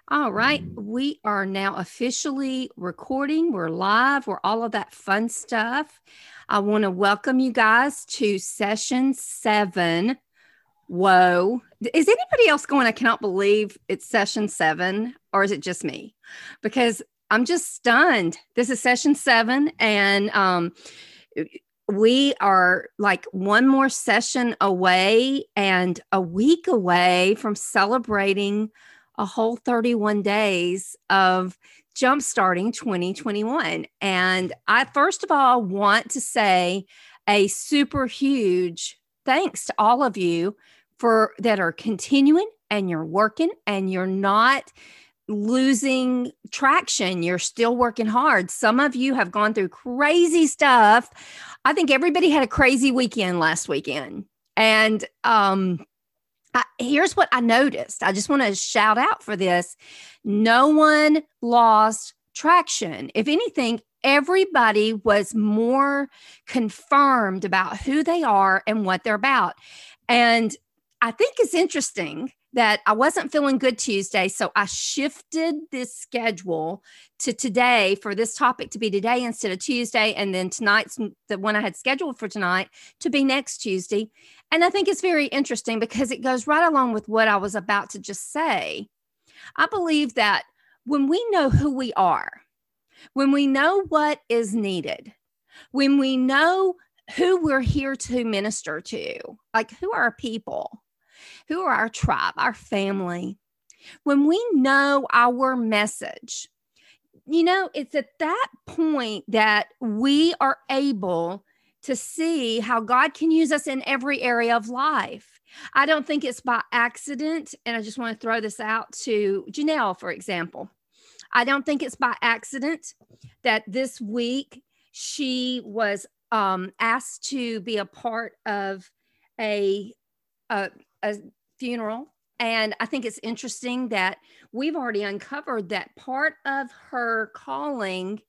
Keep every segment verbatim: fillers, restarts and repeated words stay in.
All right, we are now officially recording. We're live. We're all of that fun stuff. I want to welcome you guys to session seven. Whoa. Is anybody else going, I cannot believe it's session seven, or is it just me? Because I'm just stunned. This is session seven, and um, we are like one more session away and a week away from celebrating a whole thirty-one days of jumpstarting twenty twenty-one. And I, first of all, want to say a super huge thanks to all of you for that are continuing and you're working and you're not losing traction. You're still working hard. Some of you have gone through crazy stuff. I think everybody had a crazy weekend last weekend. And, um, I, here's what I noticed. I just want to shout out for this. No one lost traction. If anything, everybody was more confirmed about who they are and what they're about. And I think it's interesting that I wasn't feeling good Tuesday. So I shifted this schedule to today for this topic to be today instead of Tuesday. And then tonight's the one I had scheduled for tonight to be next Tuesday. And I think it's very interesting because it goes right along with what I was about to just say. I believe that when we know who we are, when we know what is needed, when we know who we're here to minister to, like who are our people, who are our tribe, our family, when we know our message, you know, it's at that point that we are able to see how God can use us in every area of life. I don't think it's by accident. And I just want to throw this out to Janelle, for example. I don't think it's by accident that this week she was um, asked to be a part of a, a, a funeral. And I think it's interesting that we've already uncovered that part of her calling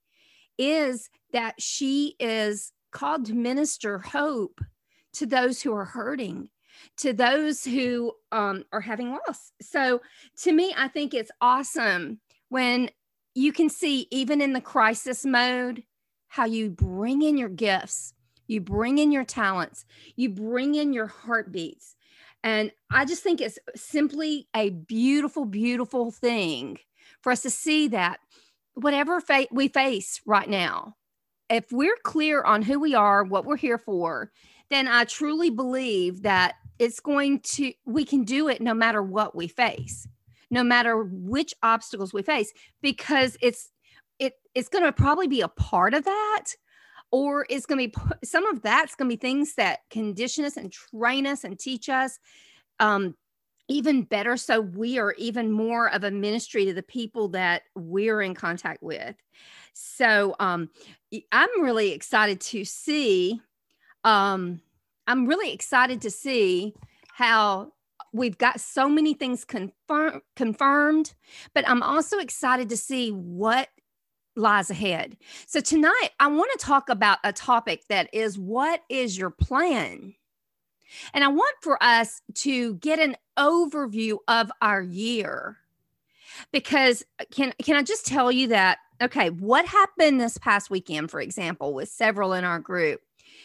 is that she is called to minister hope to those who are hurting, to those who um, are having loss. So to me, I think it's awesome when you can see, even in the crisis mode, how you bring in your gifts, you bring in your talents, you bring in your heartbeats. And I just think it's simply a beautiful, beautiful thing for us to see that whatever fa- we face right now, if we're clear on who we are, what we're here for, then I truly believe that it's going to, we can do it no matter what we face, no matter which obstacles we face, because it's, it, it's going to probably be a part of that. Or it's going to be, some of that's going to be things that condition us and train us and teach us um, even better. So we are even more of a ministry to the people that we're in contact with. So um, I'm really excited to see, um, I'm really excited to see how we've got so many things confirm, confirmed, but I'm also excited to see what lies ahead. So tonight, I want to talk about a topic that is, what is your plan? And I want for us to get an overview of our year, because can, can I just tell you that, okay, what happened this past weekend, for example, with several in our group,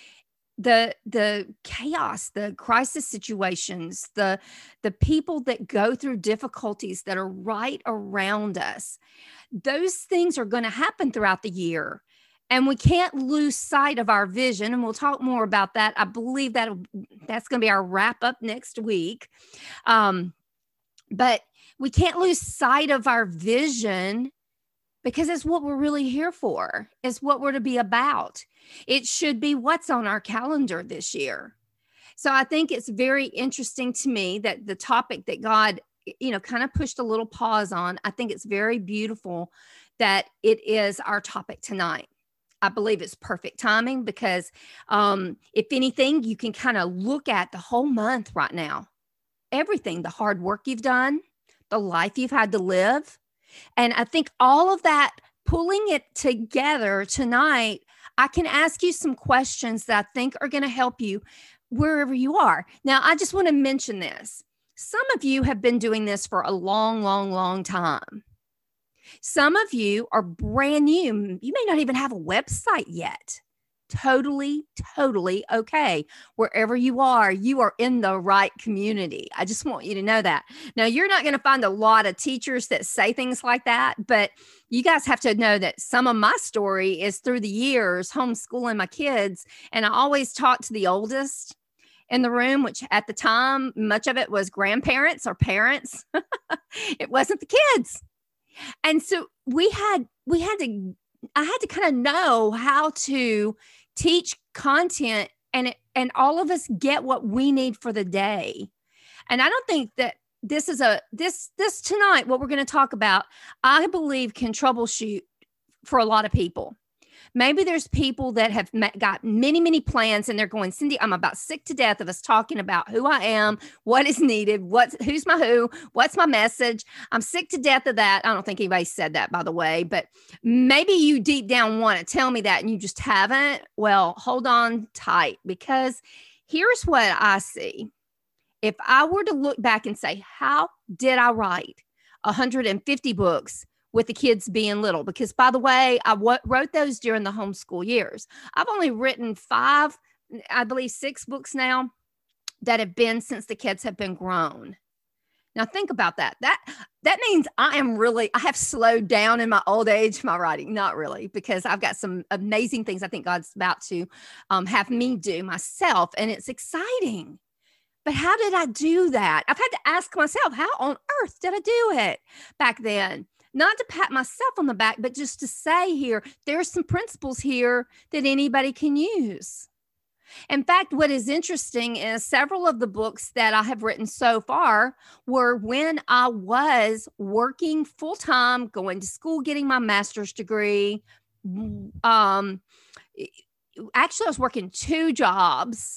the the chaos, the crisis situations, the the people that go through difficulties that are right around us, those things are going to happen throughout the year. And we can't lose sight of our vision. And we'll talk more about that. I believe that that's going to be our wrap up next week. Um, but we can't lose sight of our vision, because it's what we're really here for. It's what we're to be about. It should be what's on our calendar this year. So I think it's very interesting to me that the topic that God, you know, kind of pushed a little pause on, I think it's very beautiful that it is our topic tonight. I believe it's perfect timing because um, if anything, you can kind of look at the whole month right now, everything, the hard work you've done, the life you've had to live. And I think all of that, pulling it together tonight, I can ask you some questions that I think are going to help you wherever you are. Now, I just want to mention this. Some of you have been doing this for a long, long, long time. Some of you are brand new. You may not even have a website yet. Totally, totally okay. Wherever you are, you are in the right community. I just want you to know that. Now, you're not going to find a lot of teachers that say things like that, but you guys have to know that some of my story is through the years homeschooling my kids. And I always talk to the oldest in the room, which at the time, much of it was grandparents or parents. It wasn't the kids. And so we had, we had to, I had to kind of know how to teach content, and it, and all of us get what we need for the day. And I don't think that this is a, this, this tonight, what we're going to talk about, I believe can troubleshoot for a lot of people. Maybe there's people that have met, got many, many plans, and they're going, Cindy, I'm about sick to death of us talking about who I am, what is needed, what's, who's my who, what's my message. I'm sick to death of that. I don't think anybody said that, by the way, but maybe you deep down want to tell me that and you just haven't. Well, hold on tight, because here's what I see. If I were to look back and say, how did I write one hundred fifty books with the kids being little? Because, by the way, I w- wrote those during the homeschool years. I've only written five, I believe six books now that have been since the kids have been grown. Now, think about that. That that means I am really, I have slowed down in my old age, my writing. Not really, because I've got some amazing things I think God's about to um, have me do myself, and it's exciting. But how did I do that? I've had to ask myself, how on earth did I do it back then? Not to pat myself on the back, but just to say here, there's some principles here that anybody can use. In fact, what is interesting is several of the books that I have written so far were when I was working full-time, going to school, getting my master's degree. Um, actually, I was working two jobs,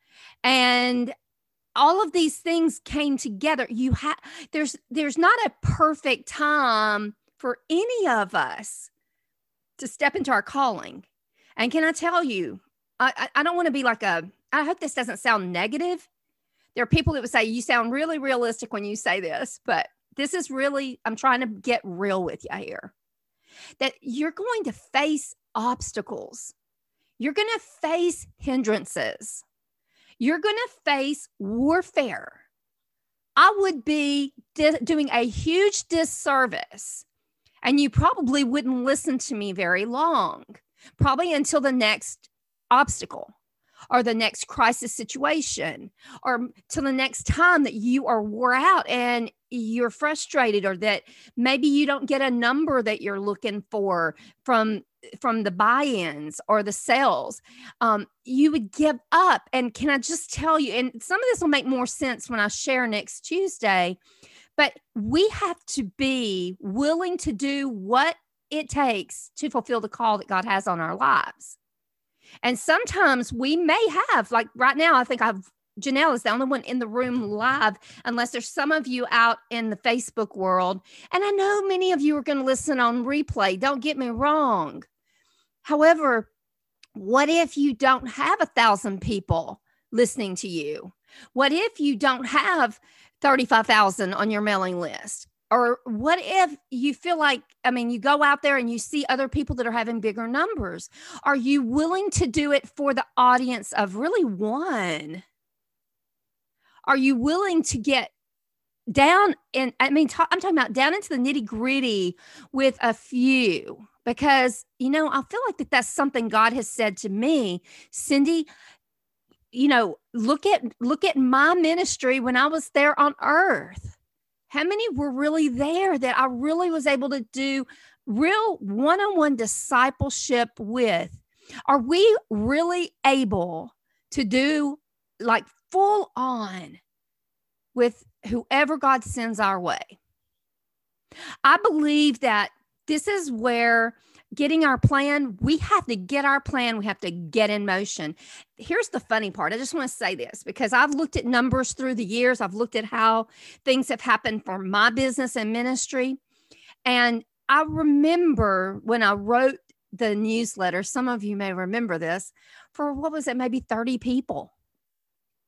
and all of these things came together. You have there's there's not a perfect time for any of us to step into our calling. And can I tell you, I, I, I don't want to be like a, I hope this doesn't sound negative. There are people that would say, you sound really realistic when you say this, but this is really, I'm trying to get real with you here. That you're going to face obstacles. You're going to face hindrances. You're going to face warfare. I would be di- doing a huge disservice, and you probably wouldn't listen to me very long, probably until the next obstacle or the next crisis situation, or till the next time that you are wore out and you're frustrated, or that maybe you don't get a number that you're looking for from from the buy-ins or the sales. Um, you would give up. And can I just tell you, and some of this will make more sense when I share next Tuesday, but we have to be willing to do what it takes to fulfill the call that God has on our lives. And sometimes we may have, like right now, I think I've Janelle is the only one in the room live, unless there's some of you out in the Facebook world. And I know many of you are going to listen on replay. Don't get me wrong. However, what if you don't have a thousand people listening to you? What if you don't have thirty-five thousand on your mailing list? Or what if you feel like, I mean, you go out there and you see other people that are having bigger numbers? Are you willing to do it for the audience of really one? Are you willing to get down in, I mean, talk, I'm talking about down into the nitty gritty with a few? Because, you know, I feel like that that's something God has said to me, Cindy, you know, look at, look at my ministry when I was there on earth. How many were really there that I really was able to do real one-on-one discipleship with? Are we really able to do like full on with whoever God sends our way? I believe that this is where getting our plan, we have to get our plan. We have to get in motion. Here's the funny part. I just want to say this because I've looked at numbers through the years. I've looked at how things have happened for my business and ministry. And I remember when I wrote the newsletter, some of you may remember this, for what was it, maybe thirty people.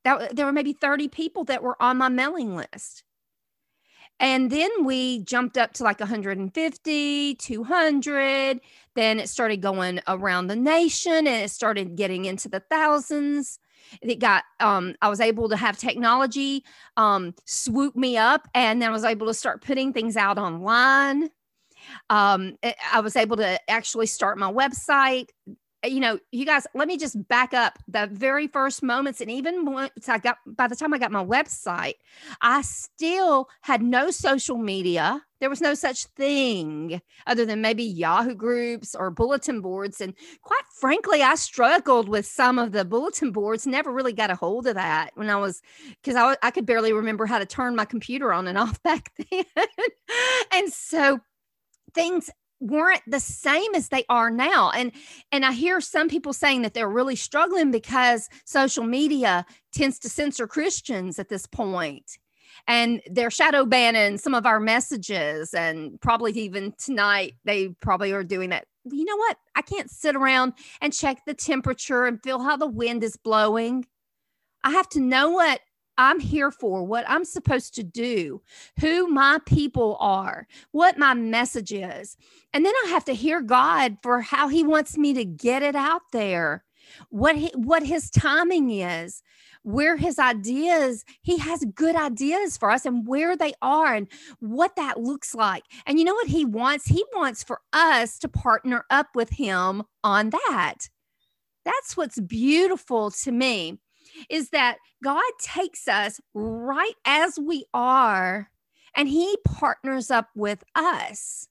That there were maybe thirty people that were on my mailing list. And then we jumped up to like one hundred fifty, two hundred. Then it started going around the nation and it started getting into the thousands. It got, um, I was able to have technology um, swoop me up, and then I was able to start putting things out online. Um, I was able to actually start my website. You know, you guys, let me just back up the very first moments. And even once I got, by the time I got my website, I still had no social media. There was no such thing other than maybe Yahoo groups or bulletin boards. And quite frankly, I struggled with some of the bulletin boards, never really got a hold of that when I was, because I, I could barely remember how to turn my computer on and off back then. And so things weren't the same as they are now. And, and I hear some people saying that they're really struggling because social media tends to censor Christians at this point. And they're shadow banning some of our messages. And probably even tonight, they probably are doing that. You know what? I can't sit around and check the temperature and feel how the wind is blowing. I have to know what I'm here for, what I'm supposed to do, who my people are, what my message is. And then I have to hear God for how he wants me to get it out there, what he, what his timing is, where his ideas, he has good ideas for us and where they are and what that looks like. And you know what he wants? He wants for us to partner up with him on that. That's what's beautiful to me, is that God takes us right as we are and he partners up with us.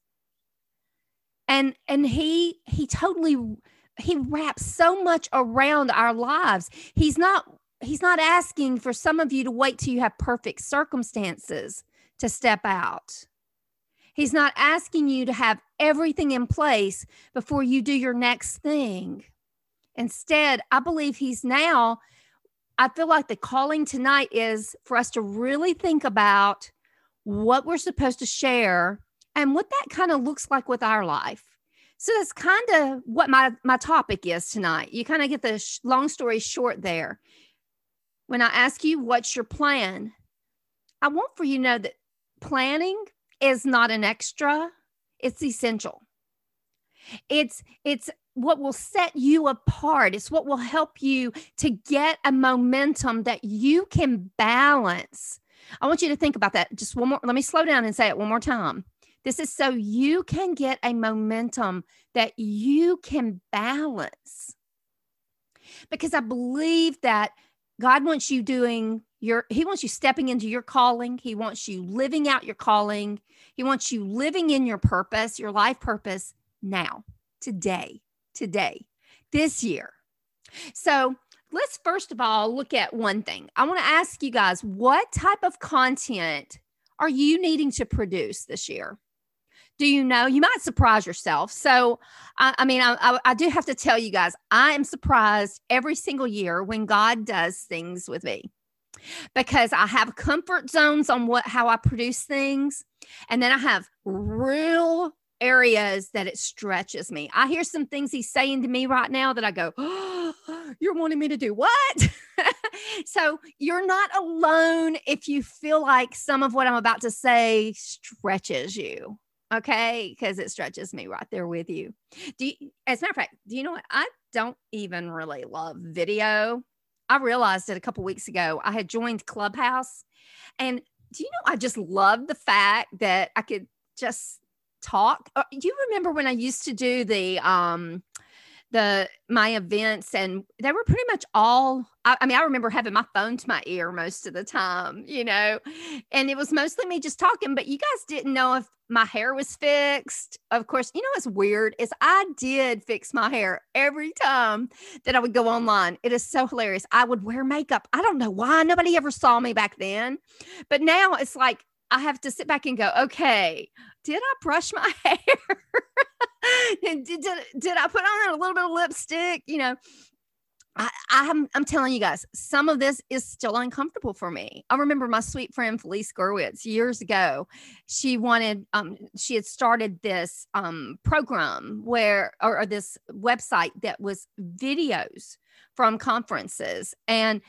And, and he, he totally, he wraps so much around our lives. He's not, he's not asking for some of you to wait till you have perfect circumstances to step out. He's not asking you to have everything in place before you do your next thing. Instead, I believe he's now, I feel like the calling tonight is for us to really think about what we're supposed to share and what that kind of looks like with our life. So that's kind of what my, my topic is tonight. You kind of get the sh- long story short there. When I ask you, what's your plan? I want for you to know that planning is not an extra. It's essential. It's, it's, what will set you apart. It's what will help you to get a momentum that you can balance. I want you to think about that. Just one more. Let me slow down and say it one more time. This is so you can get a momentum that you can balance. Because I believe that God wants you doing your, he wants you stepping into your calling. He wants you living out your calling. He wants you living in your purpose, your life purpose now, today. Today, this year. So let's first of all look at one thing. I want to ask you guys, what type of content are you needing to produce this year? Do you know? You might surprise yourself. So, I, I mean, I, I, I do have to tell you guys, I am surprised every single year when God does things with me, because I have comfort zones on what how I produce things, and then I have real areas that it stretches me. I hear some things he's saying to me right now that I go, oh, you're wanting me to do what? So you're not alone if you feel like some of what I'm about to say stretches you. Okay. Because it stretches me right there with you. Do you, as a matter of fact, do you know what? I don't even really love video. I realized it a couple weeks ago. I had joined Clubhouse, and do you know, I just love the fact that I could just talk. Do you remember when I used to do the um the my events, and they were pretty much all I, I mean I remember having my phone to my ear most of the time, you know, and it was mostly me just talking, but you guys didn't know if my hair was fixed. Of course, you know what's weird is I did fix my hair every time that I would go online. It is so hilarious. I would wear makeup. I don't know why nobody ever saw me back then, but now it's like I have to sit back and go, okay, did I brush my hair? did, did, did I put on a little bit of lipstick? You know, I, I'm, I'm telling you guys, some of this is still uncomfortable for me. I remember my sweet friend Felice Gerwitz years ago. She wanted, um, she had started this um, program where, or, or this website that was videos from conferences. And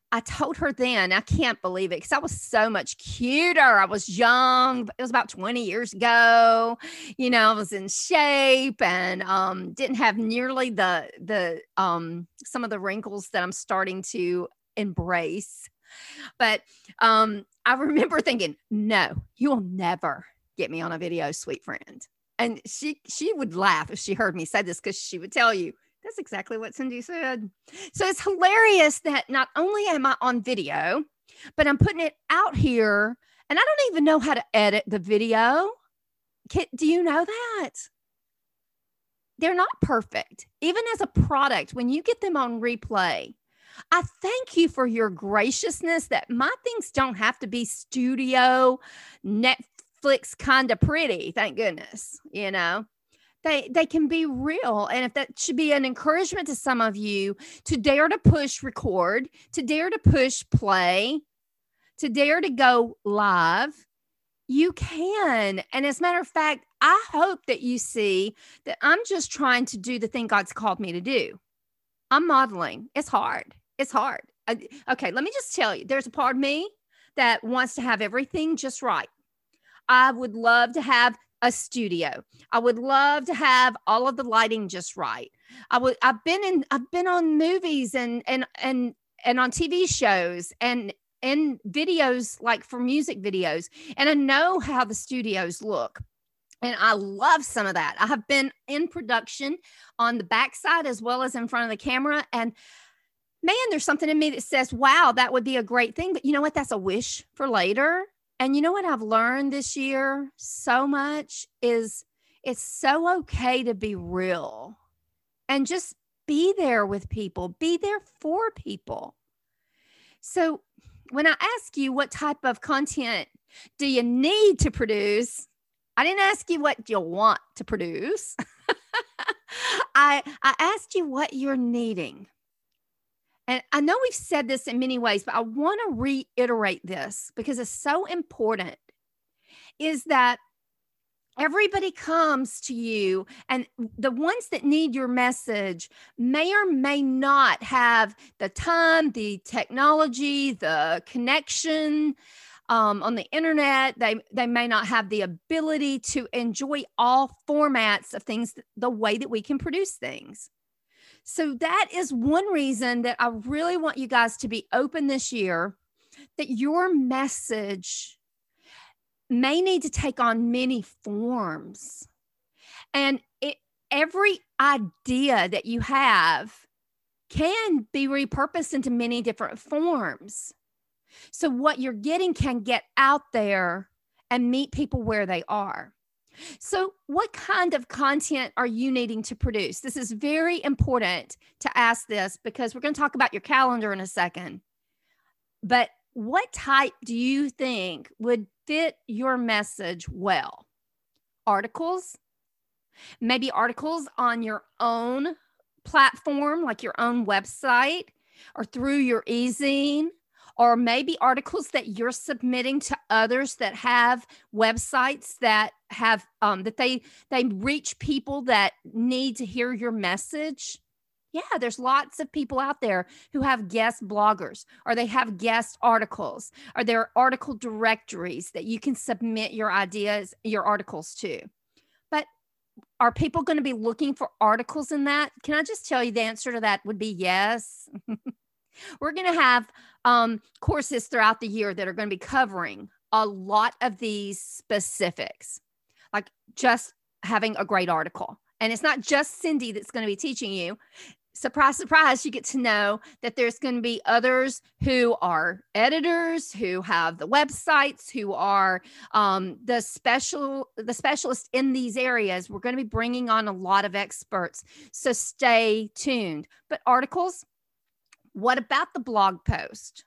I told her then, I can't believe it because I was so much cuter. I was young. It was about twenty years ago. You know, I was in shape and um, didn't have nearly the, the, um, some of the wrinkles that I'm starting to embrace. But um, I remember thinking, no, you'll never get me on a video, sweet friend. And she, she would laugh if she heard me say this because she would tell you, that's exactly what Cindy said. So it's hilarious that not only am I on video, but I'm putting it out here and I don't even know how to edit the video. Can, do you know that? They're not perfect. Even as a product, when you get them on replay, I thank you for your graciousness that my things don't have to be studio, Netflix kind of pretty. Thank goodness, you know. They, they can be real. And if that should be an encouragement to some of you to dare to push record, to dare to push play, to dare to go live, you can. And as a matter of fact, I hope that you see that I'm just trying to do the thing God's called me to do. I'm modeling. It's hard. It's hard. I, okay, let me just tell you, there's a part of me that wants to have everything just right. I would love to have a studio. I would love to have all of the lighting just right. I would, I've been in, I've been on movies and, and, and, and on T V shows and, and videos, like for music videos. And I know how the studios look. And I love some of that. I have been in production on the backside as well as in front of the camera. And man, there's something in me that says, wow, that would be a great thing. But you know what? That's a wish for later. And you know what I've learned this year so much is it's so okay to be real and just be there with people, be there for people. So when I ask you what type of content do you need to produce, I didn't ask you what you want to produce. I, I asked you what you're needing. And I know we've said this in many ways, but I want to reiterate this because it's so important, is that everybody comes to you and the ones that need your message may or may not have the time, the technology, the connection um, on the internet. They, they may not have the ability to enjoy all formats of things the way that we can produce things. So that is one reason that I really want you guys to be open this year, that your message may need to take on many forms. And it, every idea that you have can be repurposed into many different forms. So what you're getting can get out there and meet people where they are. So what kind of content are you needing to produce? This is very important to ask this because we're going to talk about your calendar in a second. But what type do you think would fit your message well? Articles? Maybe articles on your own platform, like your own website or through your e-zine? Or maybe articles that you're submitting to others that have websites that have um, that they they reach people that need to hear your message. Yeah, there's lots of people out there who have guest bloggers, or they have guest articles, or there are article directories that you can submit your ideas, your articles to. But are people going to be looking for articles in that? Can I just tell you the answer to that would be yes. We're going to have um, courses throughout the year that are going to be covering a lot of these specifics, like just having a great article. And it's not just Cindy that's going to be teaching you. Surprise, surprise, you get to know that there's going to be others who are editors, who have the websites, who are um, the special, the specialists in these areas. We're going to be bringing on a lot of experts. So stay tuned. But articles, what about the blog post?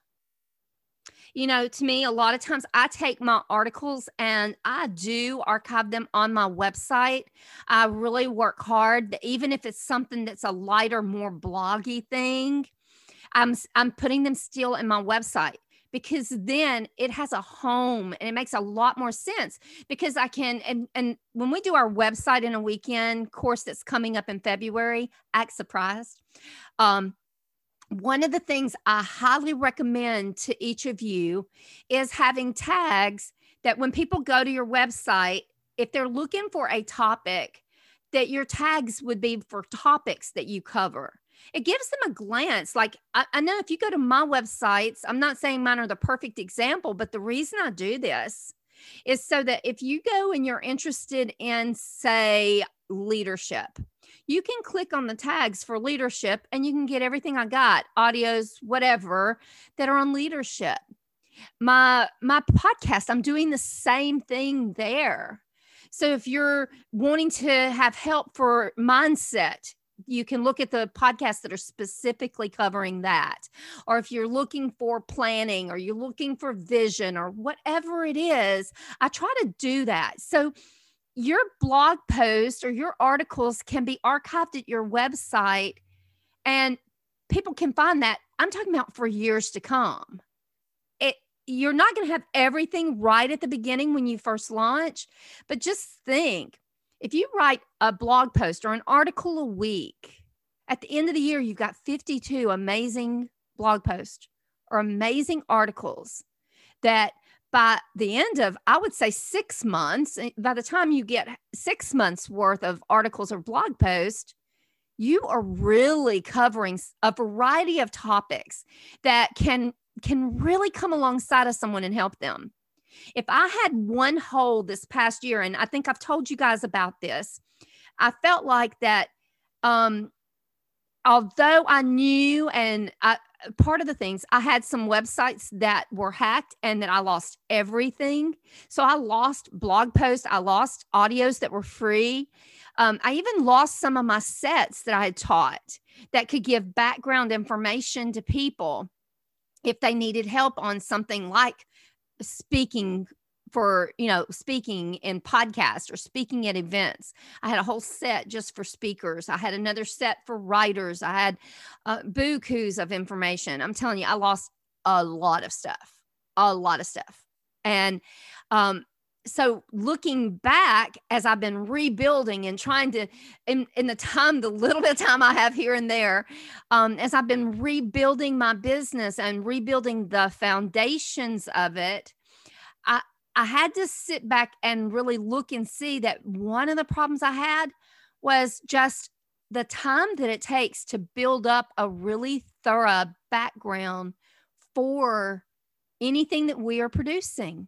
You know, to me, a lot of times I take my articles and I do archive them on my website. I really work hard, even if it's something that's a lighter, more bloggy thing, I'm, I'm putting them still in my website, because then it has a home and it makes a lot more sense, because I can, and, and when we do our website in a weekend course that's coming up in February, act surprised. Um, one of the things I highly recommend to each of you is having tags that when people go to your website, if they're looking for a topic, that your tags would be for topics that you cover. It gives them a glance. Like, I, I know if you go to my websites, I'm not saying mine are the perfect example, but the reason I do this is so that if you go and you're interested in, say, leadership, you can click on the tags for leadership and you can get everything I got, audios, whatever, that are on leadership. My my podcast, I'm doing the same thing there. So if you're wanting to have help for mindset, you can look at the podcasts that are specifically covering that. Or if you're looking for planning, or you're looking for vision, or whatever it is, I try to do that. So your blog post or your articles can be archived at your website and people can find that. I'm talking about for years to come. It, you're not going to have everything right at the beginning when you first launch, but just think, if you write a blog post or an article a week, at the end of the year, you've got fifty-two amazing blog posts or amazing articles that by the end of, I would say six months, by the time you get six months worth of articles or blog posts, you are really covering a variety of topics that can, can really come alongside of someone and help them. If I had one hole this past year, and I think I've told you guys about this, I felt like that, um, although I knew, and I, part of the things, I had some websites that were hacked and that I lost everything. So I lost blog posts. I lost audios that were free. Um, I even lost some of my sets that I had taught that could give background information to people if they needed help on something like speaking for, you know, speaking in podcasts or speaking at events. I had a whole set just for speakers. I had another set for writers. I had uh, bukus of information. I'm telling you, I lost a lot of stuff, a lot of stuff. And um, so looking back, as I've been rebuilding and trying to, in, in the time, the little bit of time I have here and there, um, as I've been rebuilding my business and rebuilding the foundations of it, I, I had to sit back and really look and see that one of the problems I had was just the time that it takes to build up a really thorough background for anything that we are producing.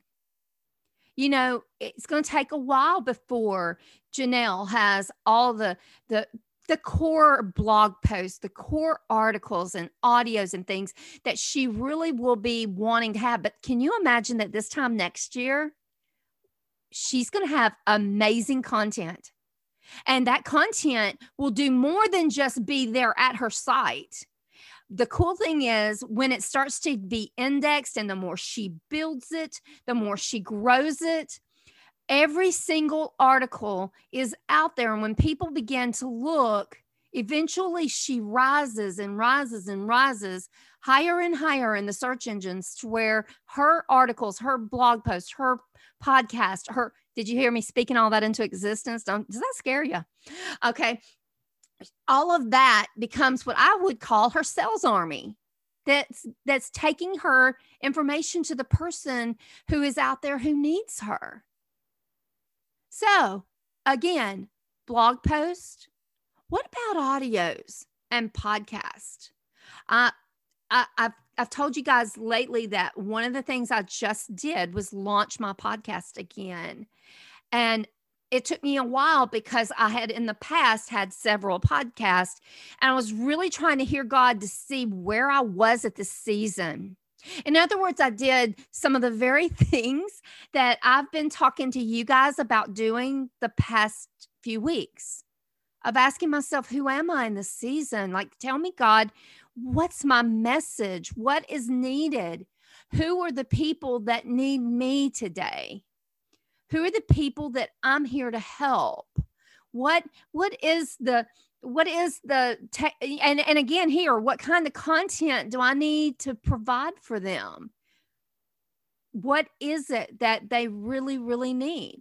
You know, it's going to take a while before Janelle has all the, the, the core blog posts, the core articles and audios and things that she really will be wanting to have. But can you imagine that this time next year, she's going to have amazing content, and that content will do more than just be there at her site. The cool thing is when it starts to be indexed and the more she builds it, the more she grows it, every single article is out there. And when people begin to look, eventually she rises and rises and rises higher and higher in the search engines to where her articles, her blog posts, her podcast, her, did you hear me speaking all that into existence? Don't, does that scare you? Okay. All of that becomes what I would call her sales army. That's, that's taking her information to the person who is out there who needs her. So again, blog post. What about audios and podcast? Uh, I, I've, I've told you guys lately that one of the things I just did was launch my podcast again. And it took me a while because I had in the past had several podcasts, and I was really trying to hear God to see where I was at this season. In other words, I did some of the very things that I've been talking to you guys about doing the past few weeks, of asking myself, who am I in this season? Like, tell me, God, what's my message? What is needed? Who are the people that need me today? Who are the people that I'm here to help? What, what is the, what is the, te- and, and again, here, what kind of content do I need to provide for them? What is it that they really, really need?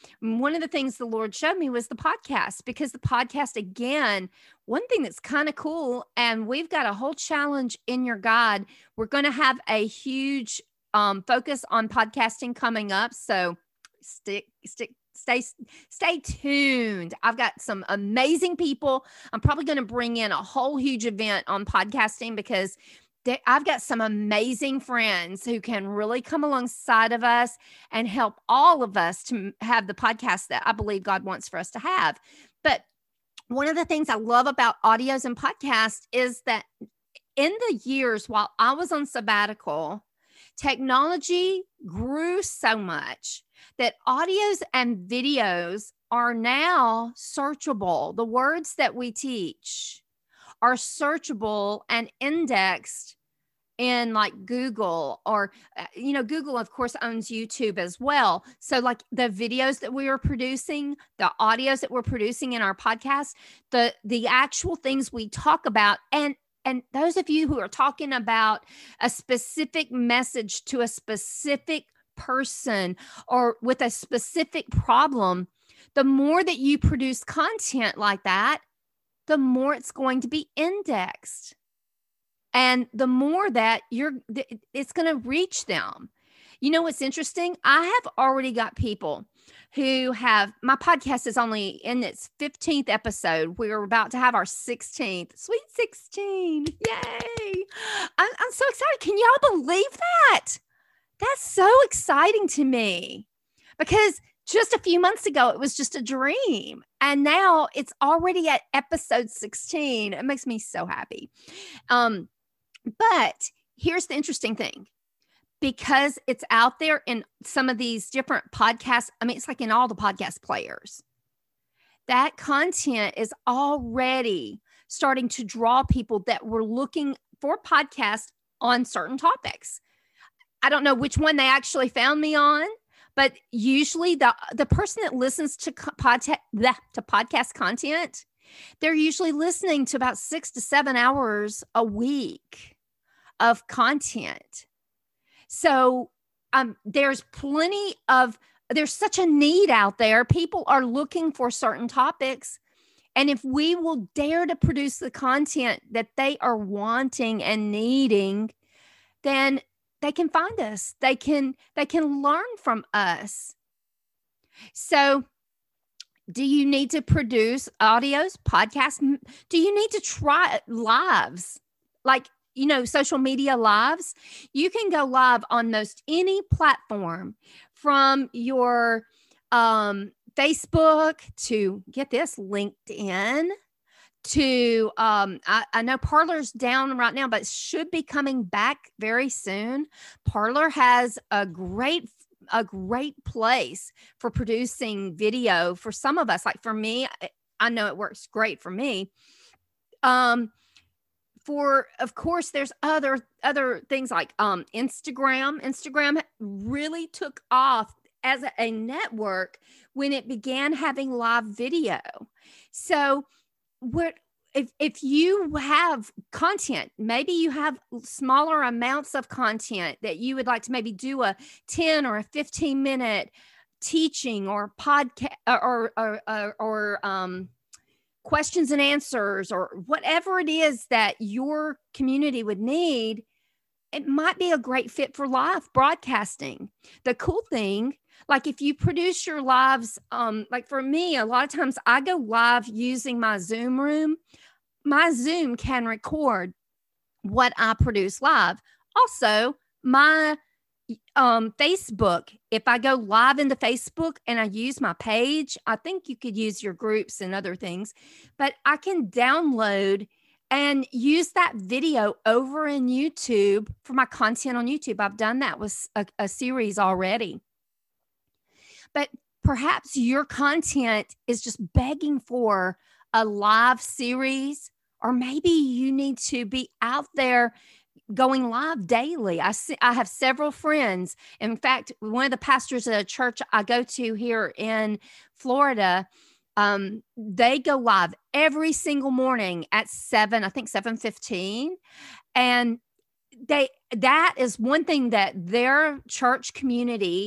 one of the things the Lord showed me was the podcast, because the podcast, again, one thing that's kind of cool, and we've got a whole challenge in your guide. We're going to have a huge um, focus on podcasting coming up. So stick, stick, stay, stay tuned. I've got some amazing people. I'm probably going to bring in a whole huge event on podcasting, because I've got some amazing friends who can really come alongside of us and help all of us to have the podcast that I believe God wants for us to have. But one of the things I love about audios and podcasts is that in the years while I was on sabbatical, technology grew so much that audios and videos are now searchable. The words that we teach are searchable and indexed in like Google, or, you know, Google, of course, owns YouTube as well. So like the videos that we are producing, the audios that we're producing in our podcast, the, the actual things we talk about, and And those of you who are talking about a specific message to a specific person or with a specific problem, the more that you produce content like that, the more it's going to be indexed. And the more that you're, it's going to reach them. You know what's interesting? I have already got people who have, my podcast is only in its fifteenth episode. We're about to have our sixteenth, sweet sixteen. Yay. I'm, I'm so excited. Can y'all believe that? That's so exciting to me, because just a few months ago, it was just a dream. And now it's already at episode sixteen. It makes me so happy. Um, but here's the interesting thing. Because it's out there in some of these different podcasts, I mean, it's like in all the podcast players, that content is already starting to draw people that were looking for podcasts on certain topics. I don't know which one they actually found me on, but usually the, the person that listens to podcast, to podcast content, they're usually listening to about six to seven hours a week of content. So um, there's plenty of, there's such a need out there. People are looking for certain topics. And if we will dare to produce the content that they are wanting and needing, then they can find us. They can, they can learn from us. So do you need to produce audios, podcasts? Do you need to try lives? Like, you know, social media lives? You can go live on most any platform, from your um, Facebook to, get this, LinkedIn to, um, I, I know Parler's down right now, but should be coming back very soon. Parler has a great a great place for producing video for some of us. Like for me, I know it works great for me. Um, For, of course, there's other other things like um, Instagram. Instagram really took off as a, a network when it began having live video. So what if, if you have content, maybe you have smaller amounts of content that you would like to maybe do a ten or a fifteen minute teaching or podcast or, or, or, or um, questions and answers, or whatever it is that your community would need, it might be a great fit for live broadcasting. The cool thing, like if you produce your lives, um, like for me, a lot of times I go live using my Zoom room. My Zoom can record what I produce live. Also, my um, Facebook, if I go live into Facebook and I use my page, I think you could use your groups and other things, but I can download and use that video over in YouTube for my content on YouTube. I've done that with a, a series already. But perhaps your content is just begging for a live series, or maybe you need to be out there going live daily. I see, I have several friends. In fact, one of the pastors at a church I go to here in Florida, um, they go live every single morning at seven, I think seven fifteen. And they, that is one thing that their church community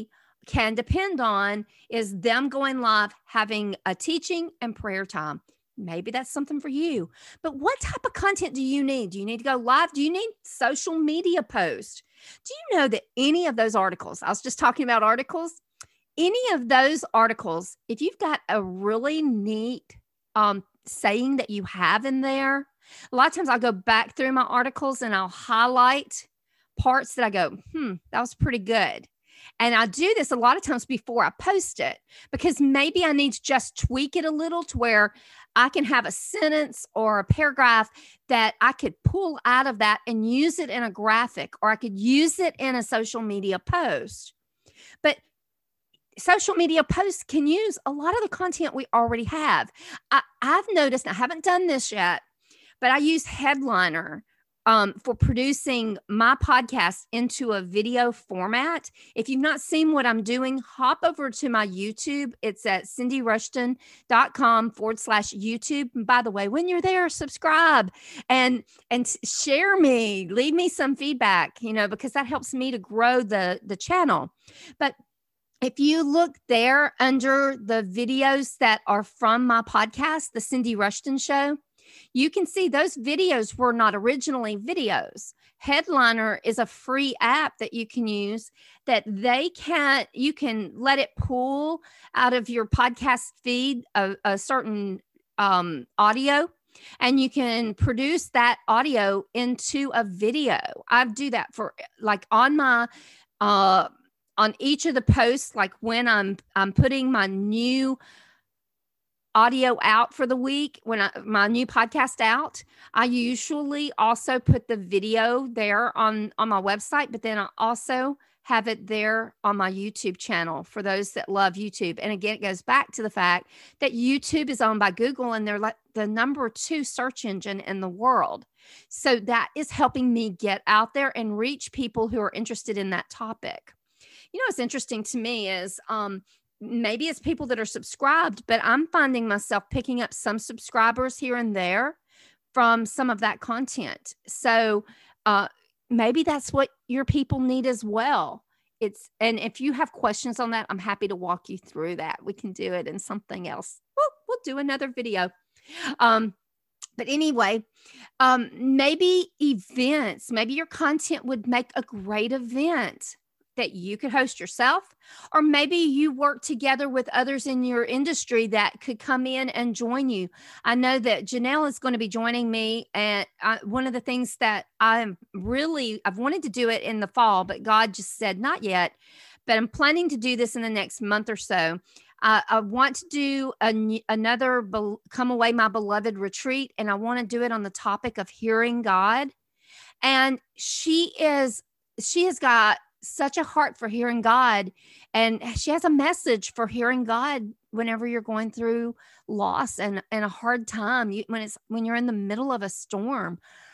can depend on is them going live, having a teaching and prayer time. Maybe that's something for you. But what type of content do you need? Do you need to go live? Do you need social media posts? Do you know that any of those articles, I was just talking about articles, any of those articles, if you've got a really neat um, saying that you have in there, a lot of times I'll go back through my articles and I'll highlight parts that I go, hmm, that was pretty good. And I do this a lot of times before I post it, because maybe I need to just tweak it a little to where I can have a sentence or a paragraph that I could pull out of that and use it in a graphic, or I could use it in a social media post. But social media posts can use a lot of the content we already have. I, I've noticed, I haven't done this yet, but I use Headliner um, for producing my podcast into a video format. If you've not seen what I'm doing, hop over to my YouTube. It's at cindyrushton.com forward slash YouTube. And by the way, when you're there, subscribe and, and share me, leave me some feedback, you know, because that helps me to grow the, the channel. But if you look there under the videos that are from my podcast, The Cindy Rushton Show, you can see those videos were not originally videos. Headliner is a free app that you can use that they can't, you can let it pull out of your podcast feed a, a certain um, audio, and you can produce that audio into a video. I do that for like on my, uh, on each of the posts, like when I'm, I'm putting my new audio out for the week, when I, my new podcast out, I usually also put the video there on, on my website, but then I also have it there on my YouTube channel for those that love YouTube. And again, it goes back to the fact that YouTube is owned by Google, and they're like the number two search engine in the world. So that is helping me get out there and reach people who are interested in that topic. You know, what's interesting to me is, um, maybe it's people that are subscribed, but I'm finding myself picking up some subscribers here and there from some of that content. So uh, maybe that's what your people need as well. It's, and if you have questions on that, I'm happy to walk you through that. We can do it in something else. We'll, we'll do another video. Um, but anyway, um, maybe events, maybe your content would make a great event that you could host yourself, or maybe you work together with others in your industry that could come in and join you. I know that Janelle is going to be joining me. And I, one of the things that I'm really, I've wanted to do it in the fall, but God just said, not yet, but I'm planning to do this in the next month or so. Uh, I want to do a, another be, Come Away My Beloved retreat. And I want to do it on the topic of hearing God. And she is, she has got such a heart for hearing God. And she has a message for hearing God whenever you're going through loss and, and a hard time, you, when it's, when you're in the middle of a storm.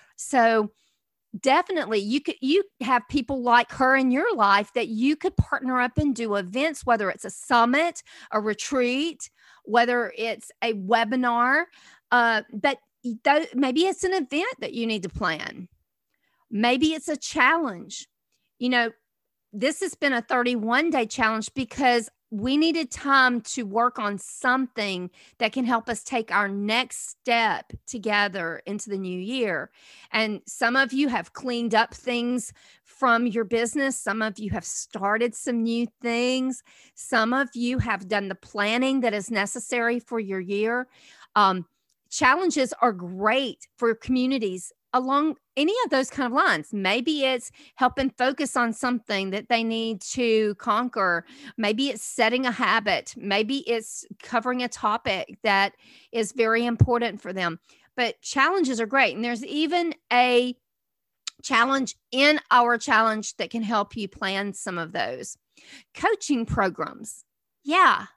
So definitely you could, you have people like her in your life that you could partner up and do events, whether it's a summit, a retreat, whether it's a webinar, uh, but th- maybe it's an event that you need to plan. Maybe it's a challenge. You know, this has been a thirty-one day challenge because we needed time to work on something that can help us take our next step together into the new year. And some of you have cleaned up things from your business. Some of you have started some new things. Some of you have done the planning that is necessary for your year. Um, challenges are great for communities along any of those kind of lines. Maybe it's helping focus on something that they need to conquer. Maybe it's setting a habit. Maybe it's covering a topic that is very important for them. But challenges are great. And there's even a challenge in our challenge that can help you plan some of those. Coaching programs. Yeah.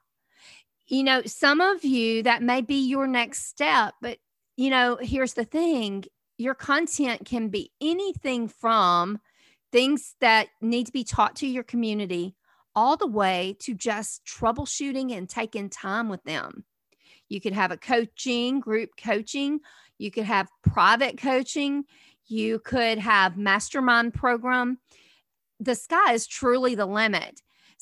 You know, some of you, that may be your next step. But, you know, here's the thing. Your content can be anything from things that need to be taught to your community all the way to just troubleshooting and taking time with them. You could have a coaching, group coaching. You could have private coaching. You could have mastermind program. The sky is truly the limit. So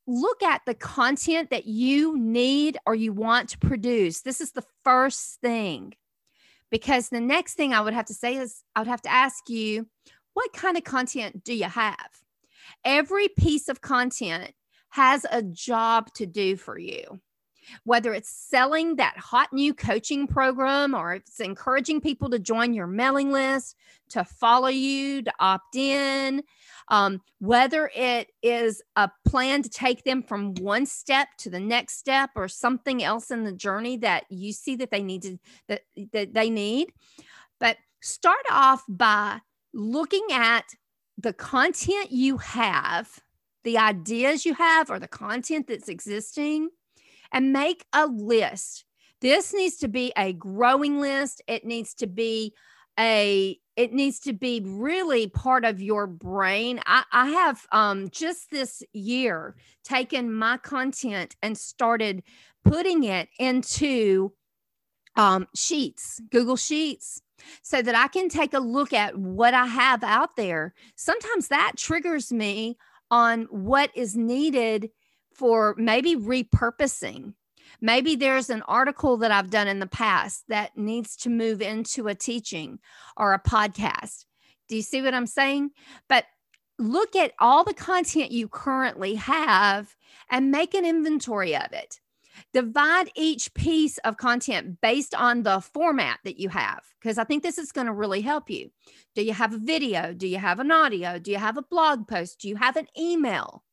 look at the content that you need or you want to produce. This is the first thing, because the next thing I would have to say is I would have to ask you, what kind of content do you have? Every piece of content has a job to do for you. Whether it's selling that hot new coaching program, or it's encouraging people to join your mailing list, to follow you, to opt in, um, whether it is a plan to take them from one step to the next step, or something else in the journey that you see that they need to, that, that they need. But start off by looking at the content you have, the ideas you have, or the content that's existing, and make a list. This needs to be a growing list. It needs to be a, it needs to be really part of your brain. I, I have um, just this year taken my content and started putting it into um, Sheets, Google Sheets, so that I can take a look at what I have out there. Sometimes that triggers me on what is needed for maybe repurposing. Maybe there's an article that I've done in the past that needs to move into a teaching or a podcast. Do you see what I'm saying? But look at all the content you currently have and make an inventory of it. Divide each piece of content based on the format that you have, because I think this is going to really help you. Do you have a video? Do you have an audio? Do you have a blog post? Do you have an email?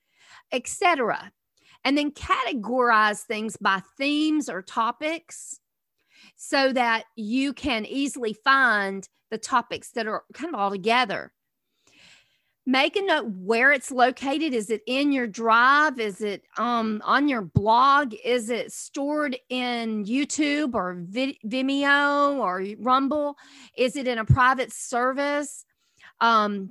Etc. And then categorize things by themes or topics so that you can easily find the topics that are kind of all together. Make a note where it's located. Is it in your drive? Is it um, on your blog? Is it stored in YouTube or Vimeo or Rumble? Is it in a private service? Um,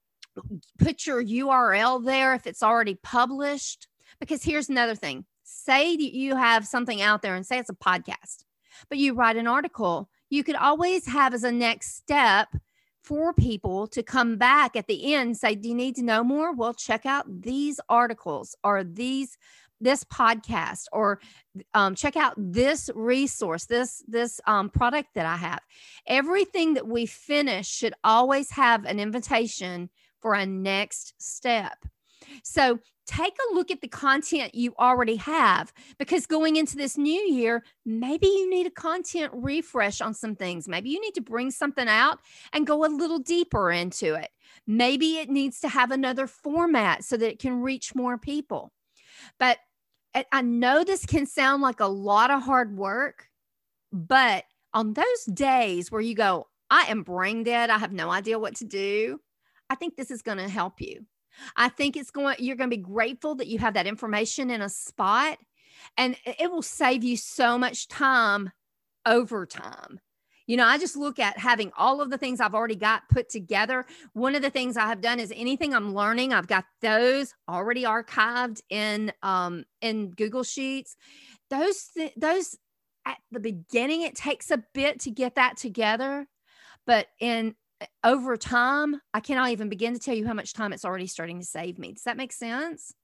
put your U R L there if it's already published. Because here's another thing. Say that you have something out there, and say it's a podcast, but you write an article. You could always have as a next step for people to come back at the end and say, do you need to know more? Well, check out these articles, or these, this podcast, or um, check out this resource, this, this um, product that I have. Everything that we finish should always have an invitation for a next step. So take a look at the content you already have, because going into this new year, maybe you need a content refresh on some things. Maybe you need to bring something out and go a little deeper into it. Maybe it needs to have another format so that it can reach more people. But I know this can sound like a lot of hard work, but on those days where you go, I am brain dead, I have no idea what to do, I think this is going to help you. I think it's going, you're going to be grateful that you have that information in a spot, and it will save you so much time over time. You know, I just look at having all of the things I've already got put together. One of the things I have done is anything I'm learning, I've got those already archived in, um, in Google Sheets. Those, th- those at the beginning, it takes a bit to get that together, but in over time, I cannot even begin to tell you how much time it's already starting to save me. Does that make sense?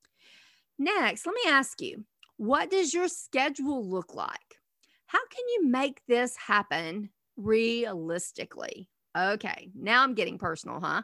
Next, let me ask you, what does your schedule look like? How can you make this happen realistically? Okay, now I'm getting personal, huh?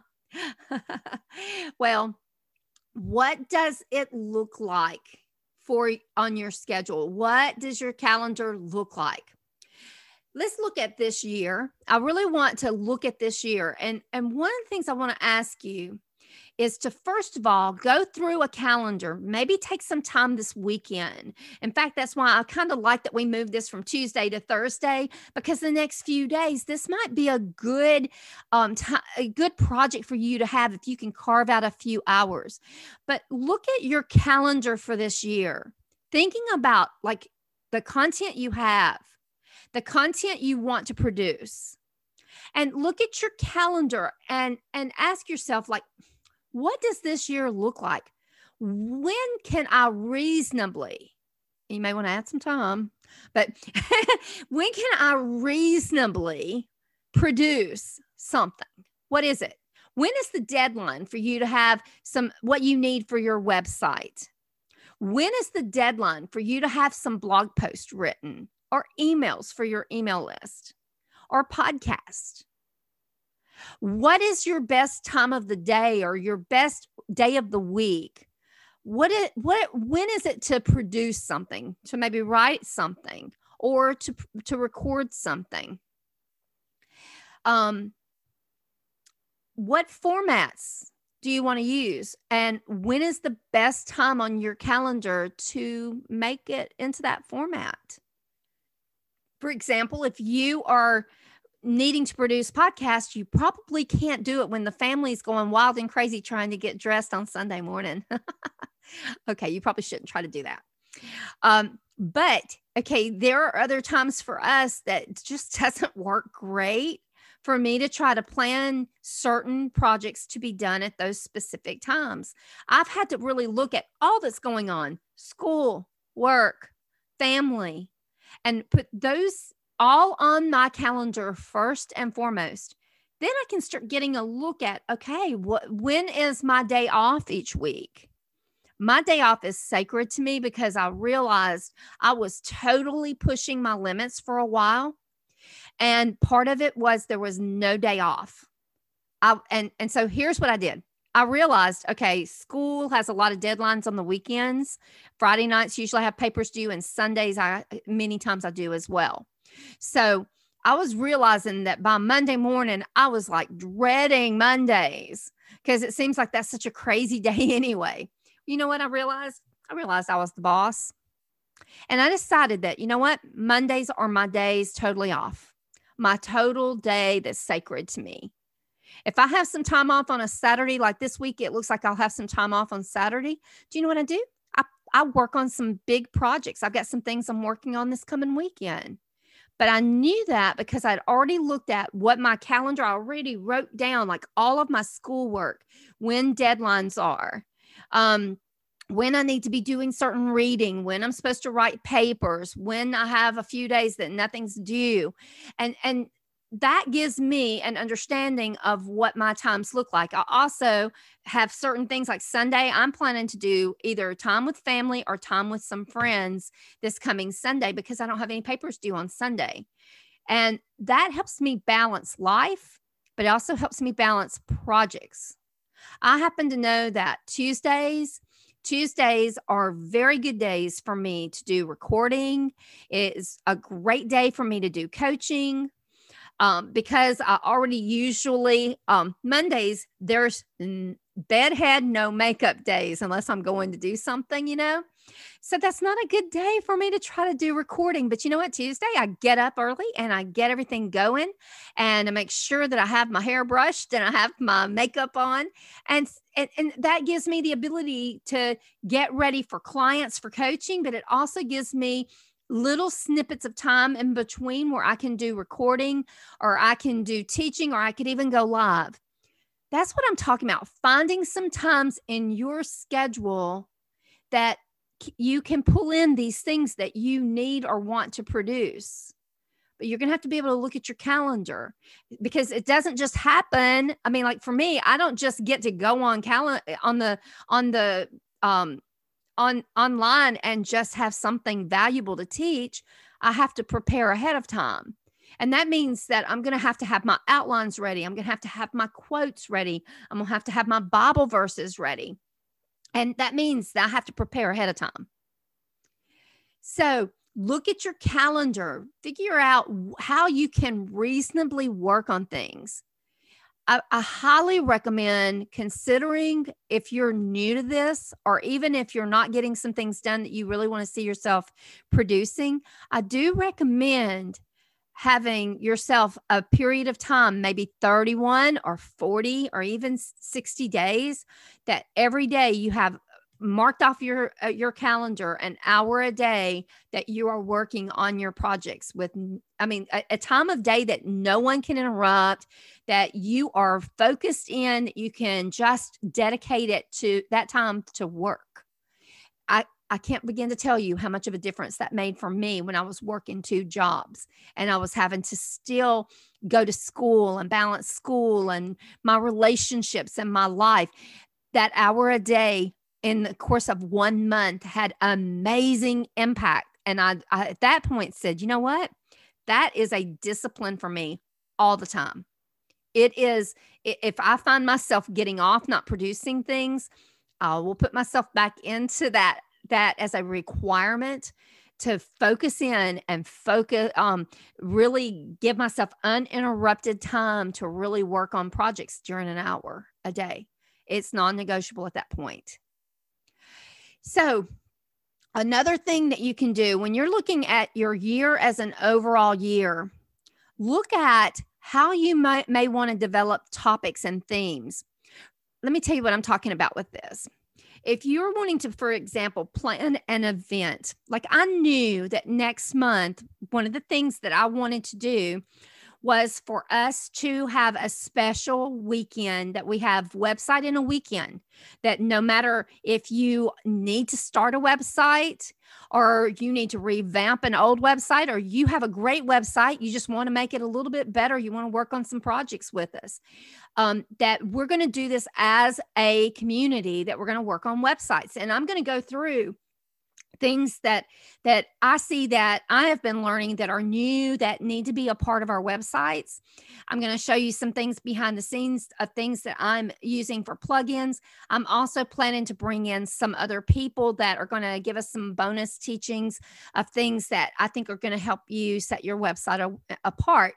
Well, what does it look like for on your schedule? What does your calendar look like? Let's look at this year. I really want to look at this year. And, and one of the things I want to ask you is to, first of all, go through a calendar, maybe take some time this weekend. In fact, that's why I kind of like that we moved this from Tuesday to Thursday, because the next few days, this might be a good, um, t- a good project for you to have if you can carve out a few hours. But look at your calendar for this year, thinking about like the content you have, the content you want to produce, and look at your calendar and, and ask yourself, like, what does this year look like? When can I reasonably, you may want to add some time, but when can I reasonably produce something? What is it? When is the deadline for you to have some, what you need for your website? When is the deadline for you to have some blog posts written or emails for your email list or podcast? What is your best time of the day or your best day of the week? What it, what, when is it to produce something, to maybe write something or to, to record something? Um, what formats do you want to use? And when is the best time on your calendar to make it into that format? For example, if you are needing to produce podcasts, you probably can't do it when the family's going wild and crazy trying to get dressed on Sunday morning. Okay, you probably shouldn't try to do that. Um, but, okay, there are other times for us that just doesn't work great for me to try to plan certain projects to be done at those specific times. I've had to really look at all that's going on, school, work, family, and put those all on my calendar first and foremost. Then I can start getting a look at, okay, what, when is my day off each week? My day off is sacred to me because I realized I was totally pushing my limits for a while. And part of it was there was no day off. I, and, and so here's what I did. I realized, okay, school has a lot of deadlines on the weekends. Friday nights usually have papers due, and Sundays, I many times I do as well. So I was realizing that by Monday morning, I was like dreading Mondays because it seems like that's such a crazy day anyway. You know what I realized? I realized I was the boss. And I decided that, you know what? Mondays are my days totally off. My total day that's sacred to me. If I have some time off on a Saturday, like this week, it looks like I'll have some time off on Saturday. Do you know what I do? I, I work on some big projects. I've got some things I'm working on this coming weekend. But I knew that because I'd already looked at what my calendar, I already wrote down like all of my schoolwork, when deadlines are, um, when I need to be doing certain reading, when I'm supposed to write papers, when I have a few days that nothing's due. And, and that gives me an understanding of what my times look like. I also have certain things like Sunday. I'm planning to do either time with family or time with some friends this coming Sunday because I don't have any papers due on Sunday. And that helps me balance life, but it also helps me balance projects. I happen to know that Tuesdays, Tuesdays are very good days for me to do recording. It is a great day for me to do coaching. Um, because I already usually, um, Mondays, there's bedhead, no makeup days, unless I'm going to do something, you know? So that's not a good day for me to try to do recording. But you know what? Tuesday, I get up early and I get everything going and I make sure that I have my hair brushed and I have my makeup on. And, and, and that gives me the ability to get ready for clients for coaching, but it also gives me little snippets of time in between where I can do recording or I can do teaching or I could even go live. That's what I'm talking about. Finding some times in your schedule that you can pull in these things that you need or want to produce. But you're going to have to be able to look at your calendar because it doesn't just happen. I mean, like for me, I don't just get to go on calendar on the, on the, um, on online and just have something valuable to teach. I have to prepare ahead of time. And that means that I'm going to have to have my outlines ready. I'm going to have to have my quotes ready. I'm going to have to have my Bible verses ready. And that means that I have to prepare ahead of time. So look at your calendar, figure out how you can reasonably work on things. I, I highly recommend considering if you're new to this, or even if you're not getting some things done that you really want to see yourself producing, I do recommend having yourself a period of time, maybe thirty-one or forty or even sixty days, that every day you have marked off your uh, your calendar an hour a day that you are working on your projects with. I mean, a, a time of day that no one can interrupt, that you are focused in, you can just dedicate it to that time to work. I, I can't begin to tell you how much of a difference that made for me when I was working two jobs and I was having to still go to school and balance school and my relationships and my life. That hour a day in the course of one month had amazing impact. And I, I at that point said, you know what? That is a discipline for me all the time. It is, if I find myself getting off, not producing things, I will put myself back into that, that as a requirement to focus in and focus, um, really give myself uninterrupted time to really work on projects during an hour a day. It's non-negotiable at that point. So another thing that you can do when you're looking at your year as an overall year, look at how you might, may want to develop topics and themes. Let me tell you what I'm talking about with this. If you're wanting to, for example, plan an event, like I knew that next month, one of the things that I wanted to do was for us to have a special weekend that we have website in a weekend, that no matter if you need to start a website or you need to revamp an old website, or you have a great website, you just want to make it a little bit better, you want to work on some projects with us, um, that we're going to do this as a community, that we're going to work on websites. And I'm going to go through things that that I see that I have been learning that are new, that need to be a part of our websites. I'm going to show you some things behind the scenes of things that I'm using for plugins. I'm also planning to bring in some other people that are going to give us some bonus teachings of things that I think are going to help you set your website a- apart.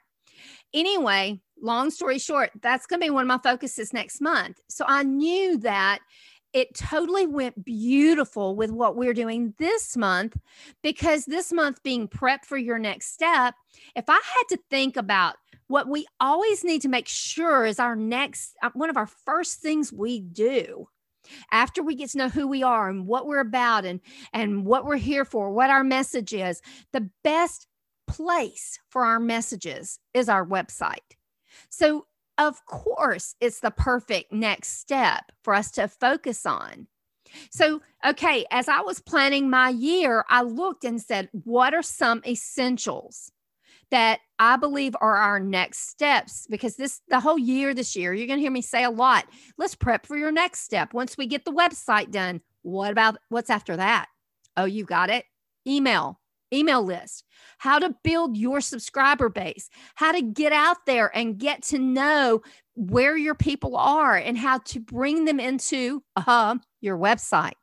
Anyway, long story short, that's going to be one of my focuses next month. So I knew that it totally went beautiful with what we're doing this month, because this month being prep for your next step, if I had to think about what we always need to make sure is our next, one of our first things we do after we get to know who we are and what we're about and, and what we're here for, what our message is, the best place for our messages is our website. So of course, it's the perfect next step for us to focus on. So, okay, as I was planning my year, I looked and said, what are some essentials that I believe are our next steps? Because this, the whole year this year, you're going to hear me say a lot, let's prep for your next step. Once we get the website done, what about what's after that? Oh, you got it. Email. Email list, how to build your subscriber base, how to get out there and get to know where your people are and how to bring them into uh, your website.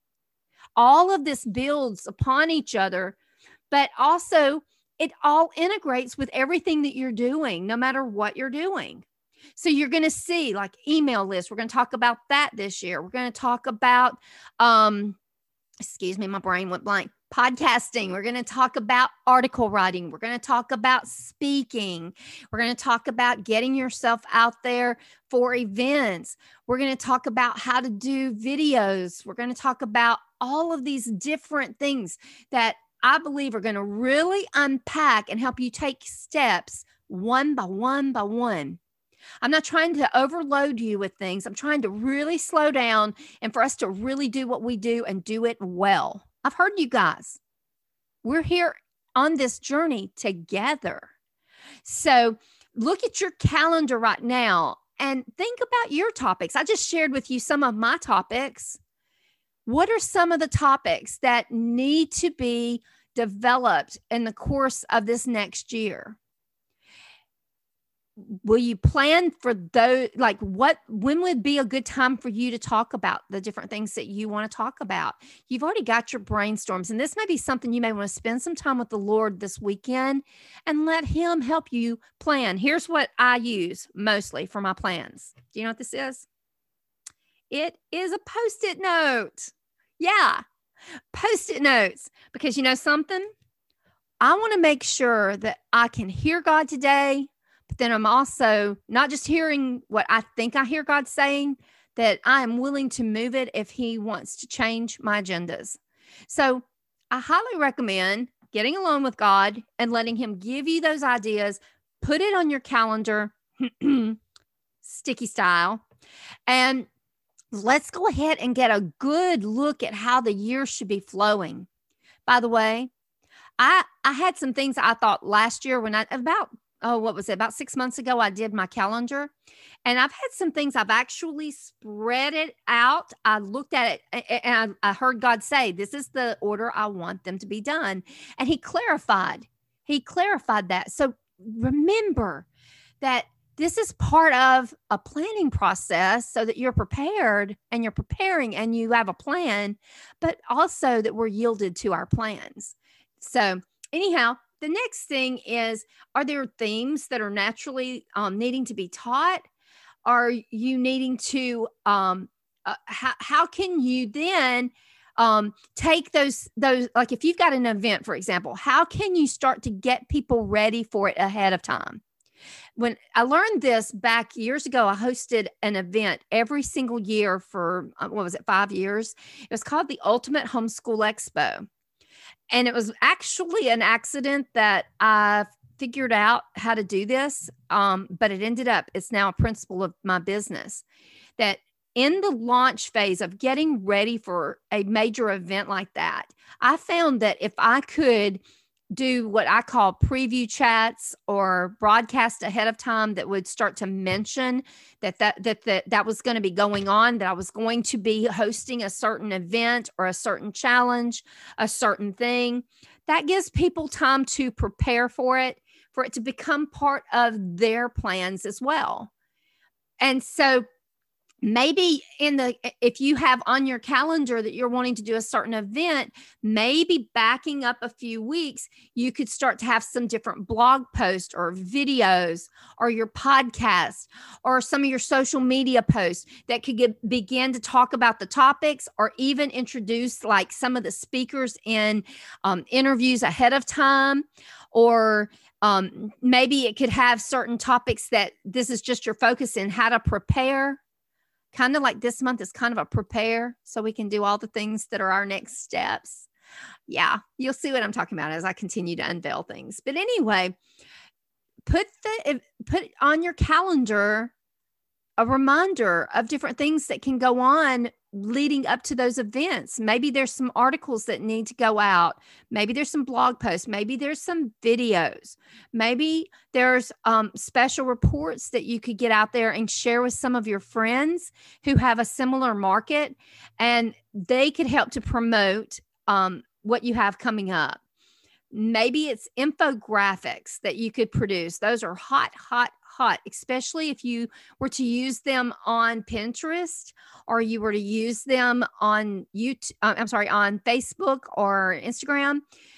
All of this builds upon each other, but also it all integrates with everything that you're doing, no matter what you're doing. So you're going to see like email lists. We're going to talk about that this year. We're going to talk about, um, excuse me, my brain went blank. Podcasting. We're going to talk about article writing. We're going to talk about speaking. We're going to talk about getting yourself out there for events. We're going to talk about how to do videos. We're going to talk about all of these different things that I believe are going to really unpack and help you take steps one by one by one. I'm not trying to overload you with things. I'm trying to really slow down and for us to really do what we do and do it well. I've heard you guys. We're here on this journey together. So look at your calendar right now and think about your topics. I just shared with you some of my topics. What are some of the topics that need to be developed in the course of this next year? Will you plan for those? Like what, when would be a good time for you to talk about the different things that you want to talk about? You've already got your brainstorms, and this may be something you may want to spend some time with the Lord this weekend and let him help you plan. Here's what I use mostly for my plans. Do you know what this is? It is a Post-it note. Yeah. Post-it notes, because you know something? I want to make sure that I can hear God today. But then I'm also not just hearing what I think I hear God saying, that I am willing to move it if he wants to change my agendas. So I highly recommend getting alone with God and letting him give you those ideas, put it on your calendar, sticky style, and let's go ahead and get a good look at how the year should be flowing. By the way, I I had some things I thought last year when I about oh what was it about six months ago I did my calendar, and I've had some things I've actually spread it out. I looked at it and I, I heard God say, "This is the order I want them to be done," and He clarified. He clarified that. So remember that this is part of a planning process so that you're prepared and you're preparing and you have a plan, but also that we're yielded to our plans. So anyhow, the next thing is, are there themes that are naturally um, needing to be taught? Are you needing to, um, uh, how, how can you then um, take those, those, like if you've got an event, for example, how can you start to get people ready for it ahead of time? When I learned this back years ago, I hosted an event every single year for, what was it, five years. It was called the Ultimate Homeschool Expo. And it was actually an accident that I figured out how to do this. Um, but it ended up, it's now a principle of my business, that in the launch phase of getting ready for a major event like that, I found that if I could do what I call preview chats or broadcast ahead of time that would start to mention that that that that, that was going to be going on, that I was going to be hosting a certain event or a certain challenge, a certain thing, that gives people time to prepare for it, for it to become part of their plans as well. And so maybe in the, if you have on your calendar that you're wanting to do a certain event, maybe backing up a few weeks, you could start to have some different blog posts or videos or your podcast or some of your social media posts that could get, begin to talk about the topics, or even introduce like some of the speakers in um, interviews ahead of time. Or um, maybe it could have certain topics that this is just your focus in, how to prepare. Kind of like this month is kind of a prepare, so we can do all the things that are our next steps. Yeah, you'll see what I'm talking about as I continue to unveil things. But anyway, put the put on your calendar a reminder of different things that can go on leading up to those events. Maybe there's some articles that need to go out. Maybe there's some blog posts. Maybe there's some videos. Maybe there's um, special reports that you could get out there and share with some of your friends who have a similar market, and they could help to promote um, what you have coming up. Maybe it's infographics that you could produce. Those are hot, hot, hot, especially if you were to use them on Pinterest, or you were to use them on YouTube, uh, I'm sorry, on Facebook or Instagram.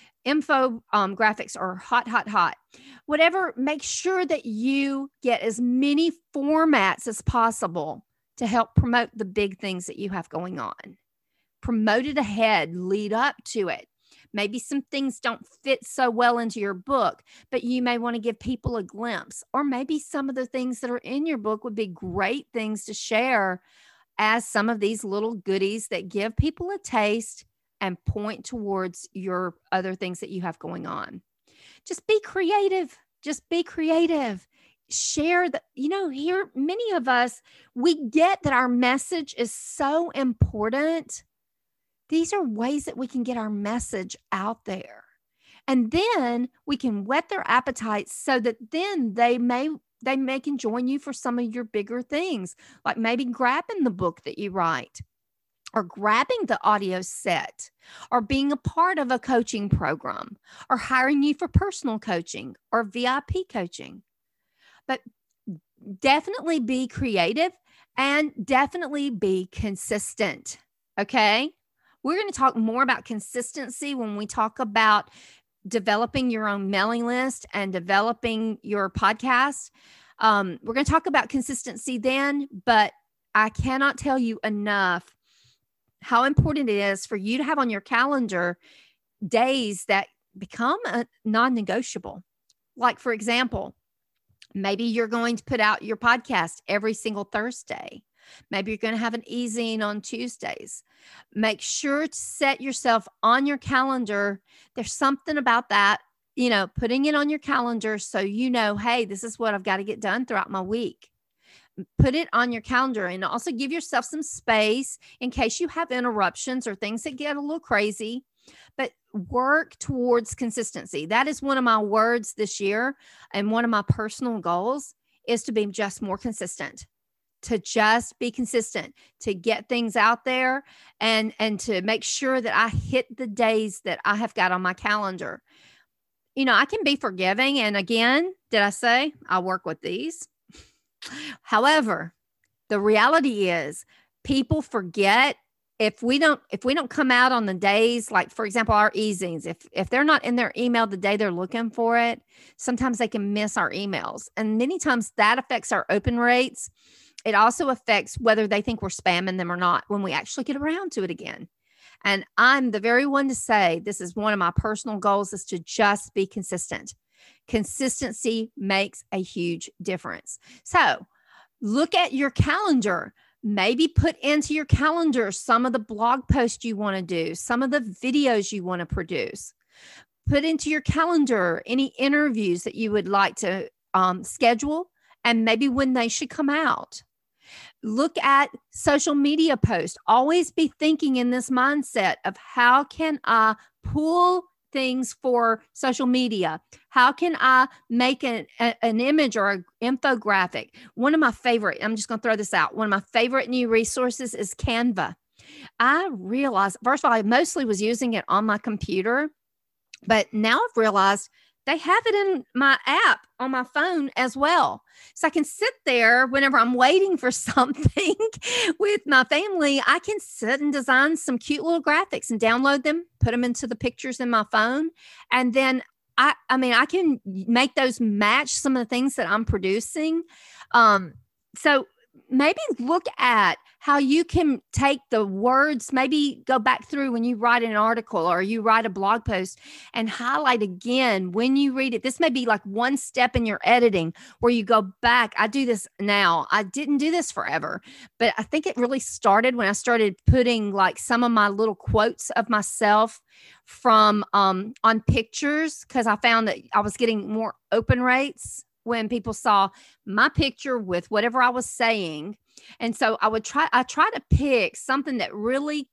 Info um, graphics are hot, hot, hot. Whatever, make sure that you get as many formats as possible to help promote the big things that you have going on. Promote it ahead, lead up to it. Maybe some things don't fit so well into your book, but you may want to give people a glimpse. Or maybe some of the things that are in your book would be great things to share as some of these little goodies that give people a taste and point towards your other things that you have going on. Just be creative. Just be creative. Share the, you know, here, many of us, we get that our message is so important. These are ways that we can get our message out there. And then we can whet their appetites so that then they may they may can join you for some of your bigger things, like maybe grabbing the book that you write, or grabbing the audio set, or being a part of a coaching program, or hiring you for personal coaching or V I P coaching. But definitely be creative and definitely be consistent. Okay? We're going to talk more about consistency when we talk about developing your own mailing list and developing your podcast. Um, we're going to talk about consistency then, but I cannot tell you enough how important it is for you to have on your calendar days that become a non-negotiable. Like, for example, maybe you're going to put out your podcast every single Thursday. Maybe you're going to have an e-zine on Tuesdays. Make sure to set yourself on your calendar. There's something about that, you know, putting it on your calendar so you know, hey, this is what I've got to get done throughout my week. put it on your calendar, and also give yourself some space in case you have interruptions or things that get a little crazy. But work towards consistency. That is one of my words this year. And one of my personal goals is to be just more consistent, to just be consistent, to get things out there, and, and to make sure that I hit the days that I have got on my calendar. You know, I can be forgiving. And again, did I say I work with these? However, the reality is people forget. If we don't, if we don't come out on the days, like for example, our e-zines, if, if they're not in their email the day they're looking for it, sometimes they can miss our emails. And many times that affects our open rates. It also affects whether they think we're spamming them or not when we actually get around to it again. And I'm the very one to say, this is one of my personal goals, is to just be consistent. Consistency makes a huge difference. So look at your calendar. Maybe put into your calendar some of the blog posts you want to do, some of the videos you want to produce. Put into your calendar any interviews that you would like to um, schedule, and maybe when they should come out. Look at social media posts. Always be thinking in this mindset of, how can I pull things for social media? How can I make an, a, an image or an infographic? One of my favorite, I'm just going to throw this out. One of my favorite new resources is Canva. I realized, first of all, I mostly was using it on my computer, but now I've realized they have it in my app on my phone as well. So I can sit there whenever I'm waiting for something with my family. I can sit and design some cute little graphics and download them, put them into the pictures in my phone. And then I, I mean, I can make those match some of the things that I'm producing. Um, so maybe look at how you can take the words, maybe go back through when you write an article or you write a blog post, and highlight again when you read it. This may be like one step in your editing where you go back. I do this now. I didn't do this forever, but I think it really started when I started putting like some of my little quotes of myself from um, on pictures, because I found that I was getting more open rates when people saw my picture with whatever I was saying. And so I would try, I try to pick something that really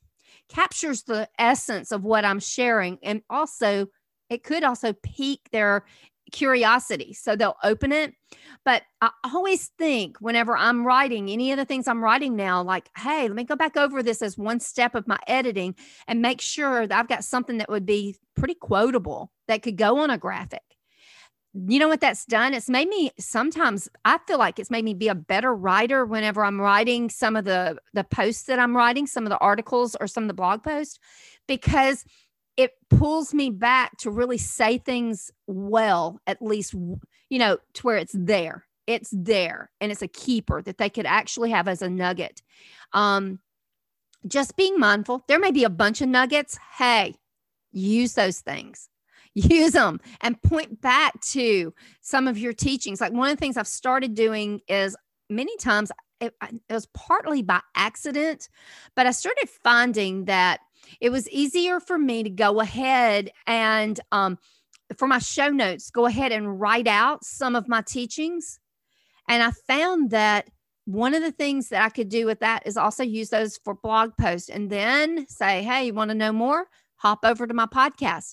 captures the essence of what I'm sharing. And also, it could also pique their curiosity. So they'll open it. But I always think whenever I'm writing any of the things I'm writing now, like, hey, let me go back over this as one step of my editing and make sure that I've got something that would be pretty quotable that could go on a graphic. You know what that's done? It's made me, sometimes I feel like it's made me be a better writer whenever I'm writing some of the, the posts that I'm writing, some of the articles or some of the blog posts, because it pulls me back to really say things well, at least, you know, to where it's there. It's there. And it's a keeper that they could actually have as a nugget. Um, just being mindful. There may be a bunch of nuggets. Hey, use those things. Use them and point back to some of your teachings. Like one of the things I've started doing is many times it, it was partly by accident, but I started finding that it was easier for me to go ahead and um, for my show notes, go ahead and write out some of my teachings. And I found that one of the things that I could do with that is also use those for blog posts and then say, hey, you want to know more? Hop over to my podcast.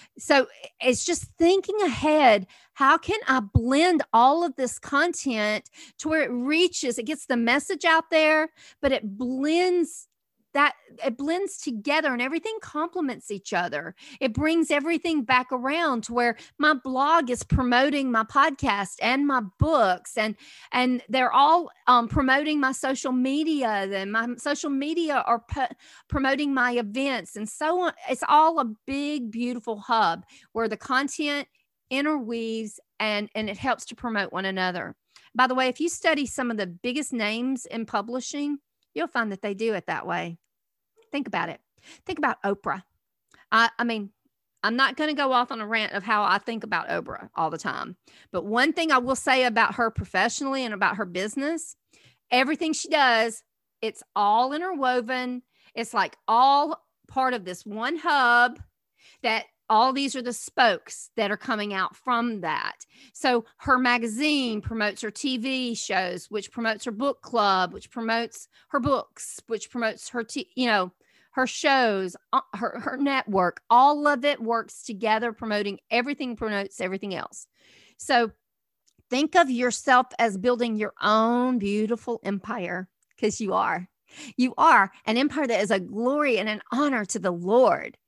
So it's just thinking ahead. How can I blend all of this content to where it reaches, it gets the message out there, but it blends that it blends together and everything complements each other. It brings everything back around to where my blog is promoting my podcast and my books, and and they're all um, promoting my social media. Then my social media are pu- promoting my events, and so on. It's all a big, beautiful hub where the content interweaves and and it helps to promote one another. By the way, if you study some of the biggest names in publishing, you'll find that they do it that way. Think about it. Think about Oprah. I, I mean, I'm not going to go off on a rant of how I think about Oprah all the time. But one thing I will say about her professionally and about her business, everything she does, it's all interwoven. It's like all part of this one hub that all these are the spokes that are coming out from that. So her magazine promotes her T V shows, which promotes her book club, which promotes her books, which promotes her, t- you know, her shows, uh, her, her network. All of it works together, promoting everything, promotes everything else. So think of yourself as building your own beautiful empire, because you are. You are an empire that is a glory and an honor to the Lord.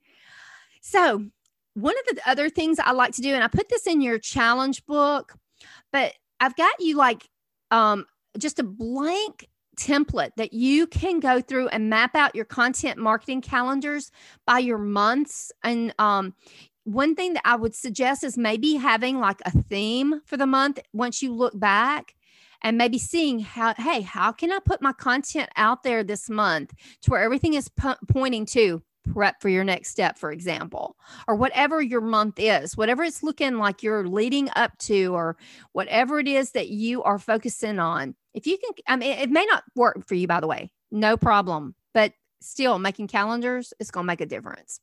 So one of the other things I like to do, and I put this in your challenge book, but I've got you like um, just a blank template that you can go through and map out your content marketing calendars by your months. And um, one thing that I would suggest is maybe having like a theme for the month once you look back, and maybe seeing how, hey, how can I put my content out there this month to where everything is po- pointing to prep for your next step, for example, or whatever your month is, whatever it's looking like you're leading up to, or whatever it is that you are focusing on. If you can, I mean, it may not work for you, by the way, no problem, but still making calendars is going to make a difference.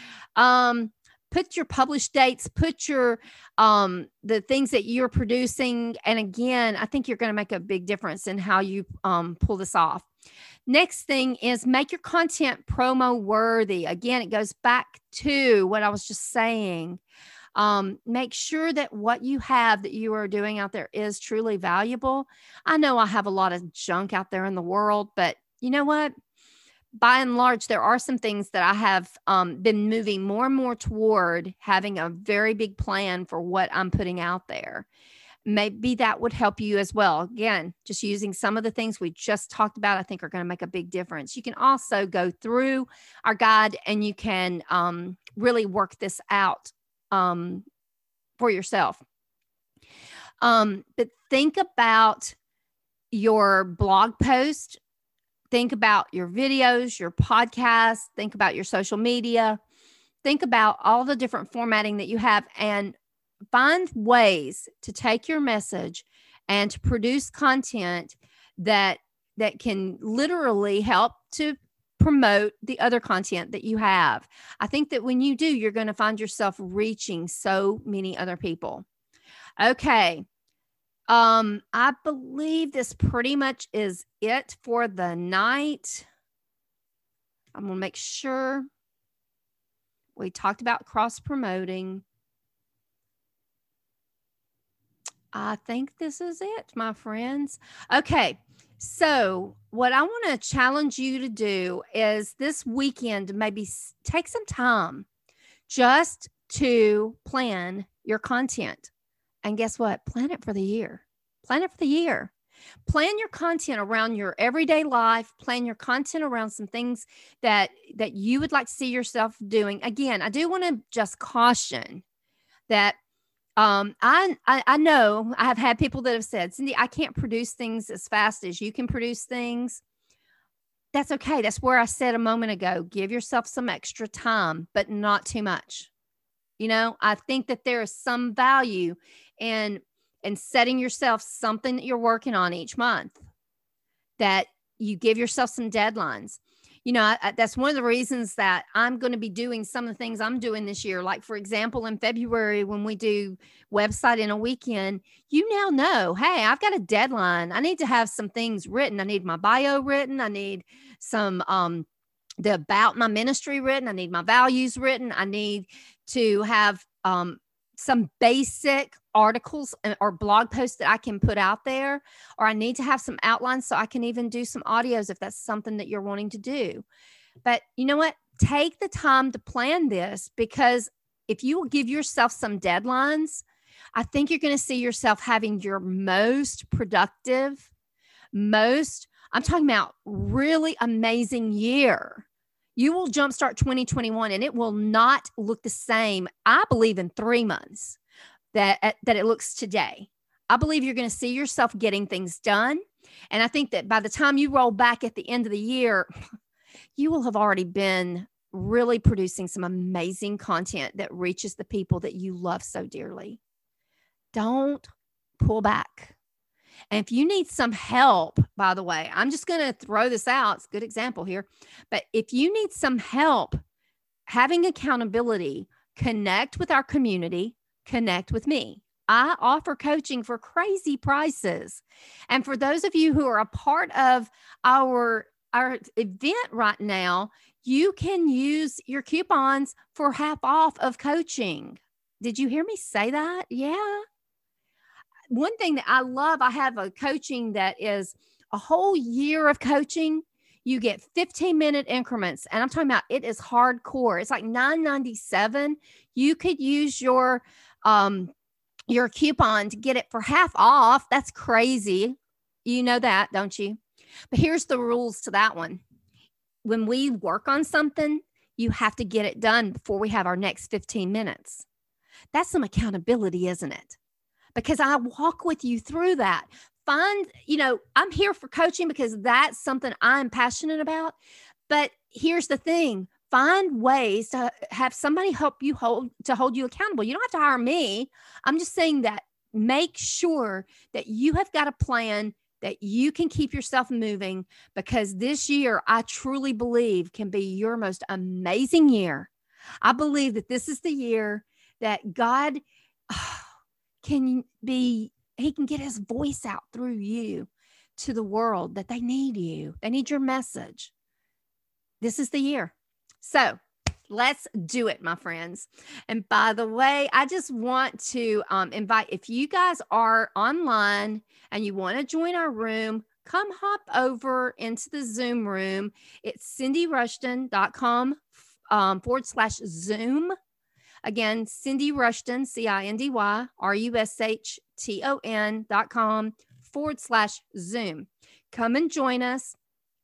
Um, put your published dates, put your, um, the things that you're producing. And again, I think you're going to make a big difference in how you, um, pull this off. Next thing is make your content promo worthy. Again, it goes back to what I was just saying. Um, make sure that what you have that you are doing out there is truly valuable. I know I have a lot of junk out there in the world, but you know what? By and large, there are some things that I have um, been moving more and more toward having a very big plan for what I'm putting out there. Maybe that would help you as well. Again, just using some of the things we just talked about, I think are going to make a big difference. You can also go through our guide and you can um, really work this out um, for yourself. Um, but think about your blog post. Think about your videos, your podcasts. Think about your social media. Think about all the different formatting that you have, and find ways to take your message and to produce content that that can literally help to promote the other content that you have. I think that when you do, you're going to find yourself reaching so many other people. Okay. Um, I believe this pretty much is it for the night. I'm going to make sure we talked about cross promoting. I think this is it, my friends. Okay. So what I want to challenge you to do is this weekend, maybe take some time just to plan your content. And guess what? Plan it for the year. Plan it for the year. Plan your content around your everyday life. Plan your content around some things that, that you would like to see yourself doing. Again, I do want to just caution that Um, I, I I know I have had people that have said, Cindy, I can't produce things as fast as you can produce things. That's okay. That's where I said a moment ago, give yourself some extra time, but not too much. You know, I think that there is some value in, in setting yourself something that you're working on each month, that you give yourself some deadlines. You know, I, that's one of the reasons that I'm going to be doing some of the things I'm doing this year. Like, for example, in February, when we do website in a weekend, you now know, hey, I've got a deadline. I need to have some things written. I need my bio written. I need some, um, the about my ministry written. I need my values written. I need to have, um, some basic articles or blog posts that I can put out there, or I need to have some outlines so I can even do some audios if that's something that you're wanting to do. But you know what? Take the time to plan this, because if you will give yourself some deadlines, I think you're going to see yourself having your most productive, most, I'm talking about really amazing year. You will jumpstart twenty twenty-one and it will not look the same, I believe, in three months that, that it looks today. I believe you're going to see yourself getting things done. And I think that by the time you roll back at the end of the year, you will have already been really producing some amazing content that reaches the people that you love so dearly. Don't pull back. And if you need some help, by the way, I'm just going to throw this out. It's a good example here. But if you need some help having accountability, connect with our community, connect with me. I offer coaching for crazy prices. And for those of you who are a part of our, our event right now, you can use your coupons for half off of coaching. Did you hear me say that? Yeah. One thing that I love, I have a coaching that is a whole year of coaching. You get fifteen minute increments. And I'm talking about it is hardcore. It's like nine ninety-seven. You could use your, um, your coupon to get it for half off. That's crazy. You know that, don't you? But here's the rules to that one. When we work on something, you have to get it done before we have our next fifteen minutes. That's some accountability, isn't it? Because I walk with you through that. Find, you know, I'm here for coaching because that's something I'm passionate about. But here's the thing. Find ways to have somebody help you hold to hold you accountable. You don't have to hire me. I'm just saying that make sure that you have got a plan that you can keep yourself moving, because this year I truly believe can be your most amazing year. I believe that this is the year that God oh, can be, he can get his voice out through you to the world, that they need you. They need your message. This is the year. So let's do it, my friends. And by the way, I just want to um, invite, if you guys are online and you want to join our room, come hop over into the Zoom room. It's cindy rushton dot com um, forward slash Zoom. Again, Cindy Rushton, C I N D Y R U S H T O N dot com forward slash Zoom. Come and join us.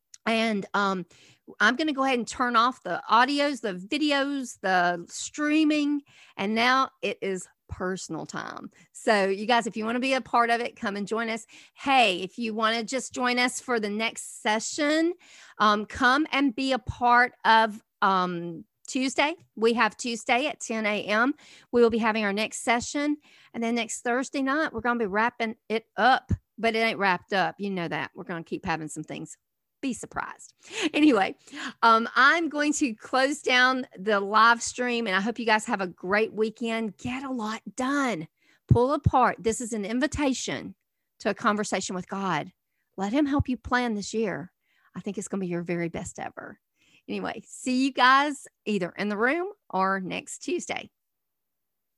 And um, I'm going to go ahead and turn off the audios, the videos, the streaming. And now it is personal time. So you guys, if you want to be a part of it, come and join us. Hey, if you want to just join us for the next session, um, come and be a part of um, Tuesday. We have Tuesday at ten a.m. We will be having our next session. And then next Thursday night, we're going to be wrapping it up. But it ain't wrapped up. You know that. We're going to keep having some things. Be surprised. Anyway, um, I'm going to close down the live stream, and I hope you guys have a great weekend. Get a lot done. Pull apart. This is an invitation to a conversation with God. Let him help you plan this year. I think it's going to be your very best ever. Anyway, see you guys either in the room or next Tuesday.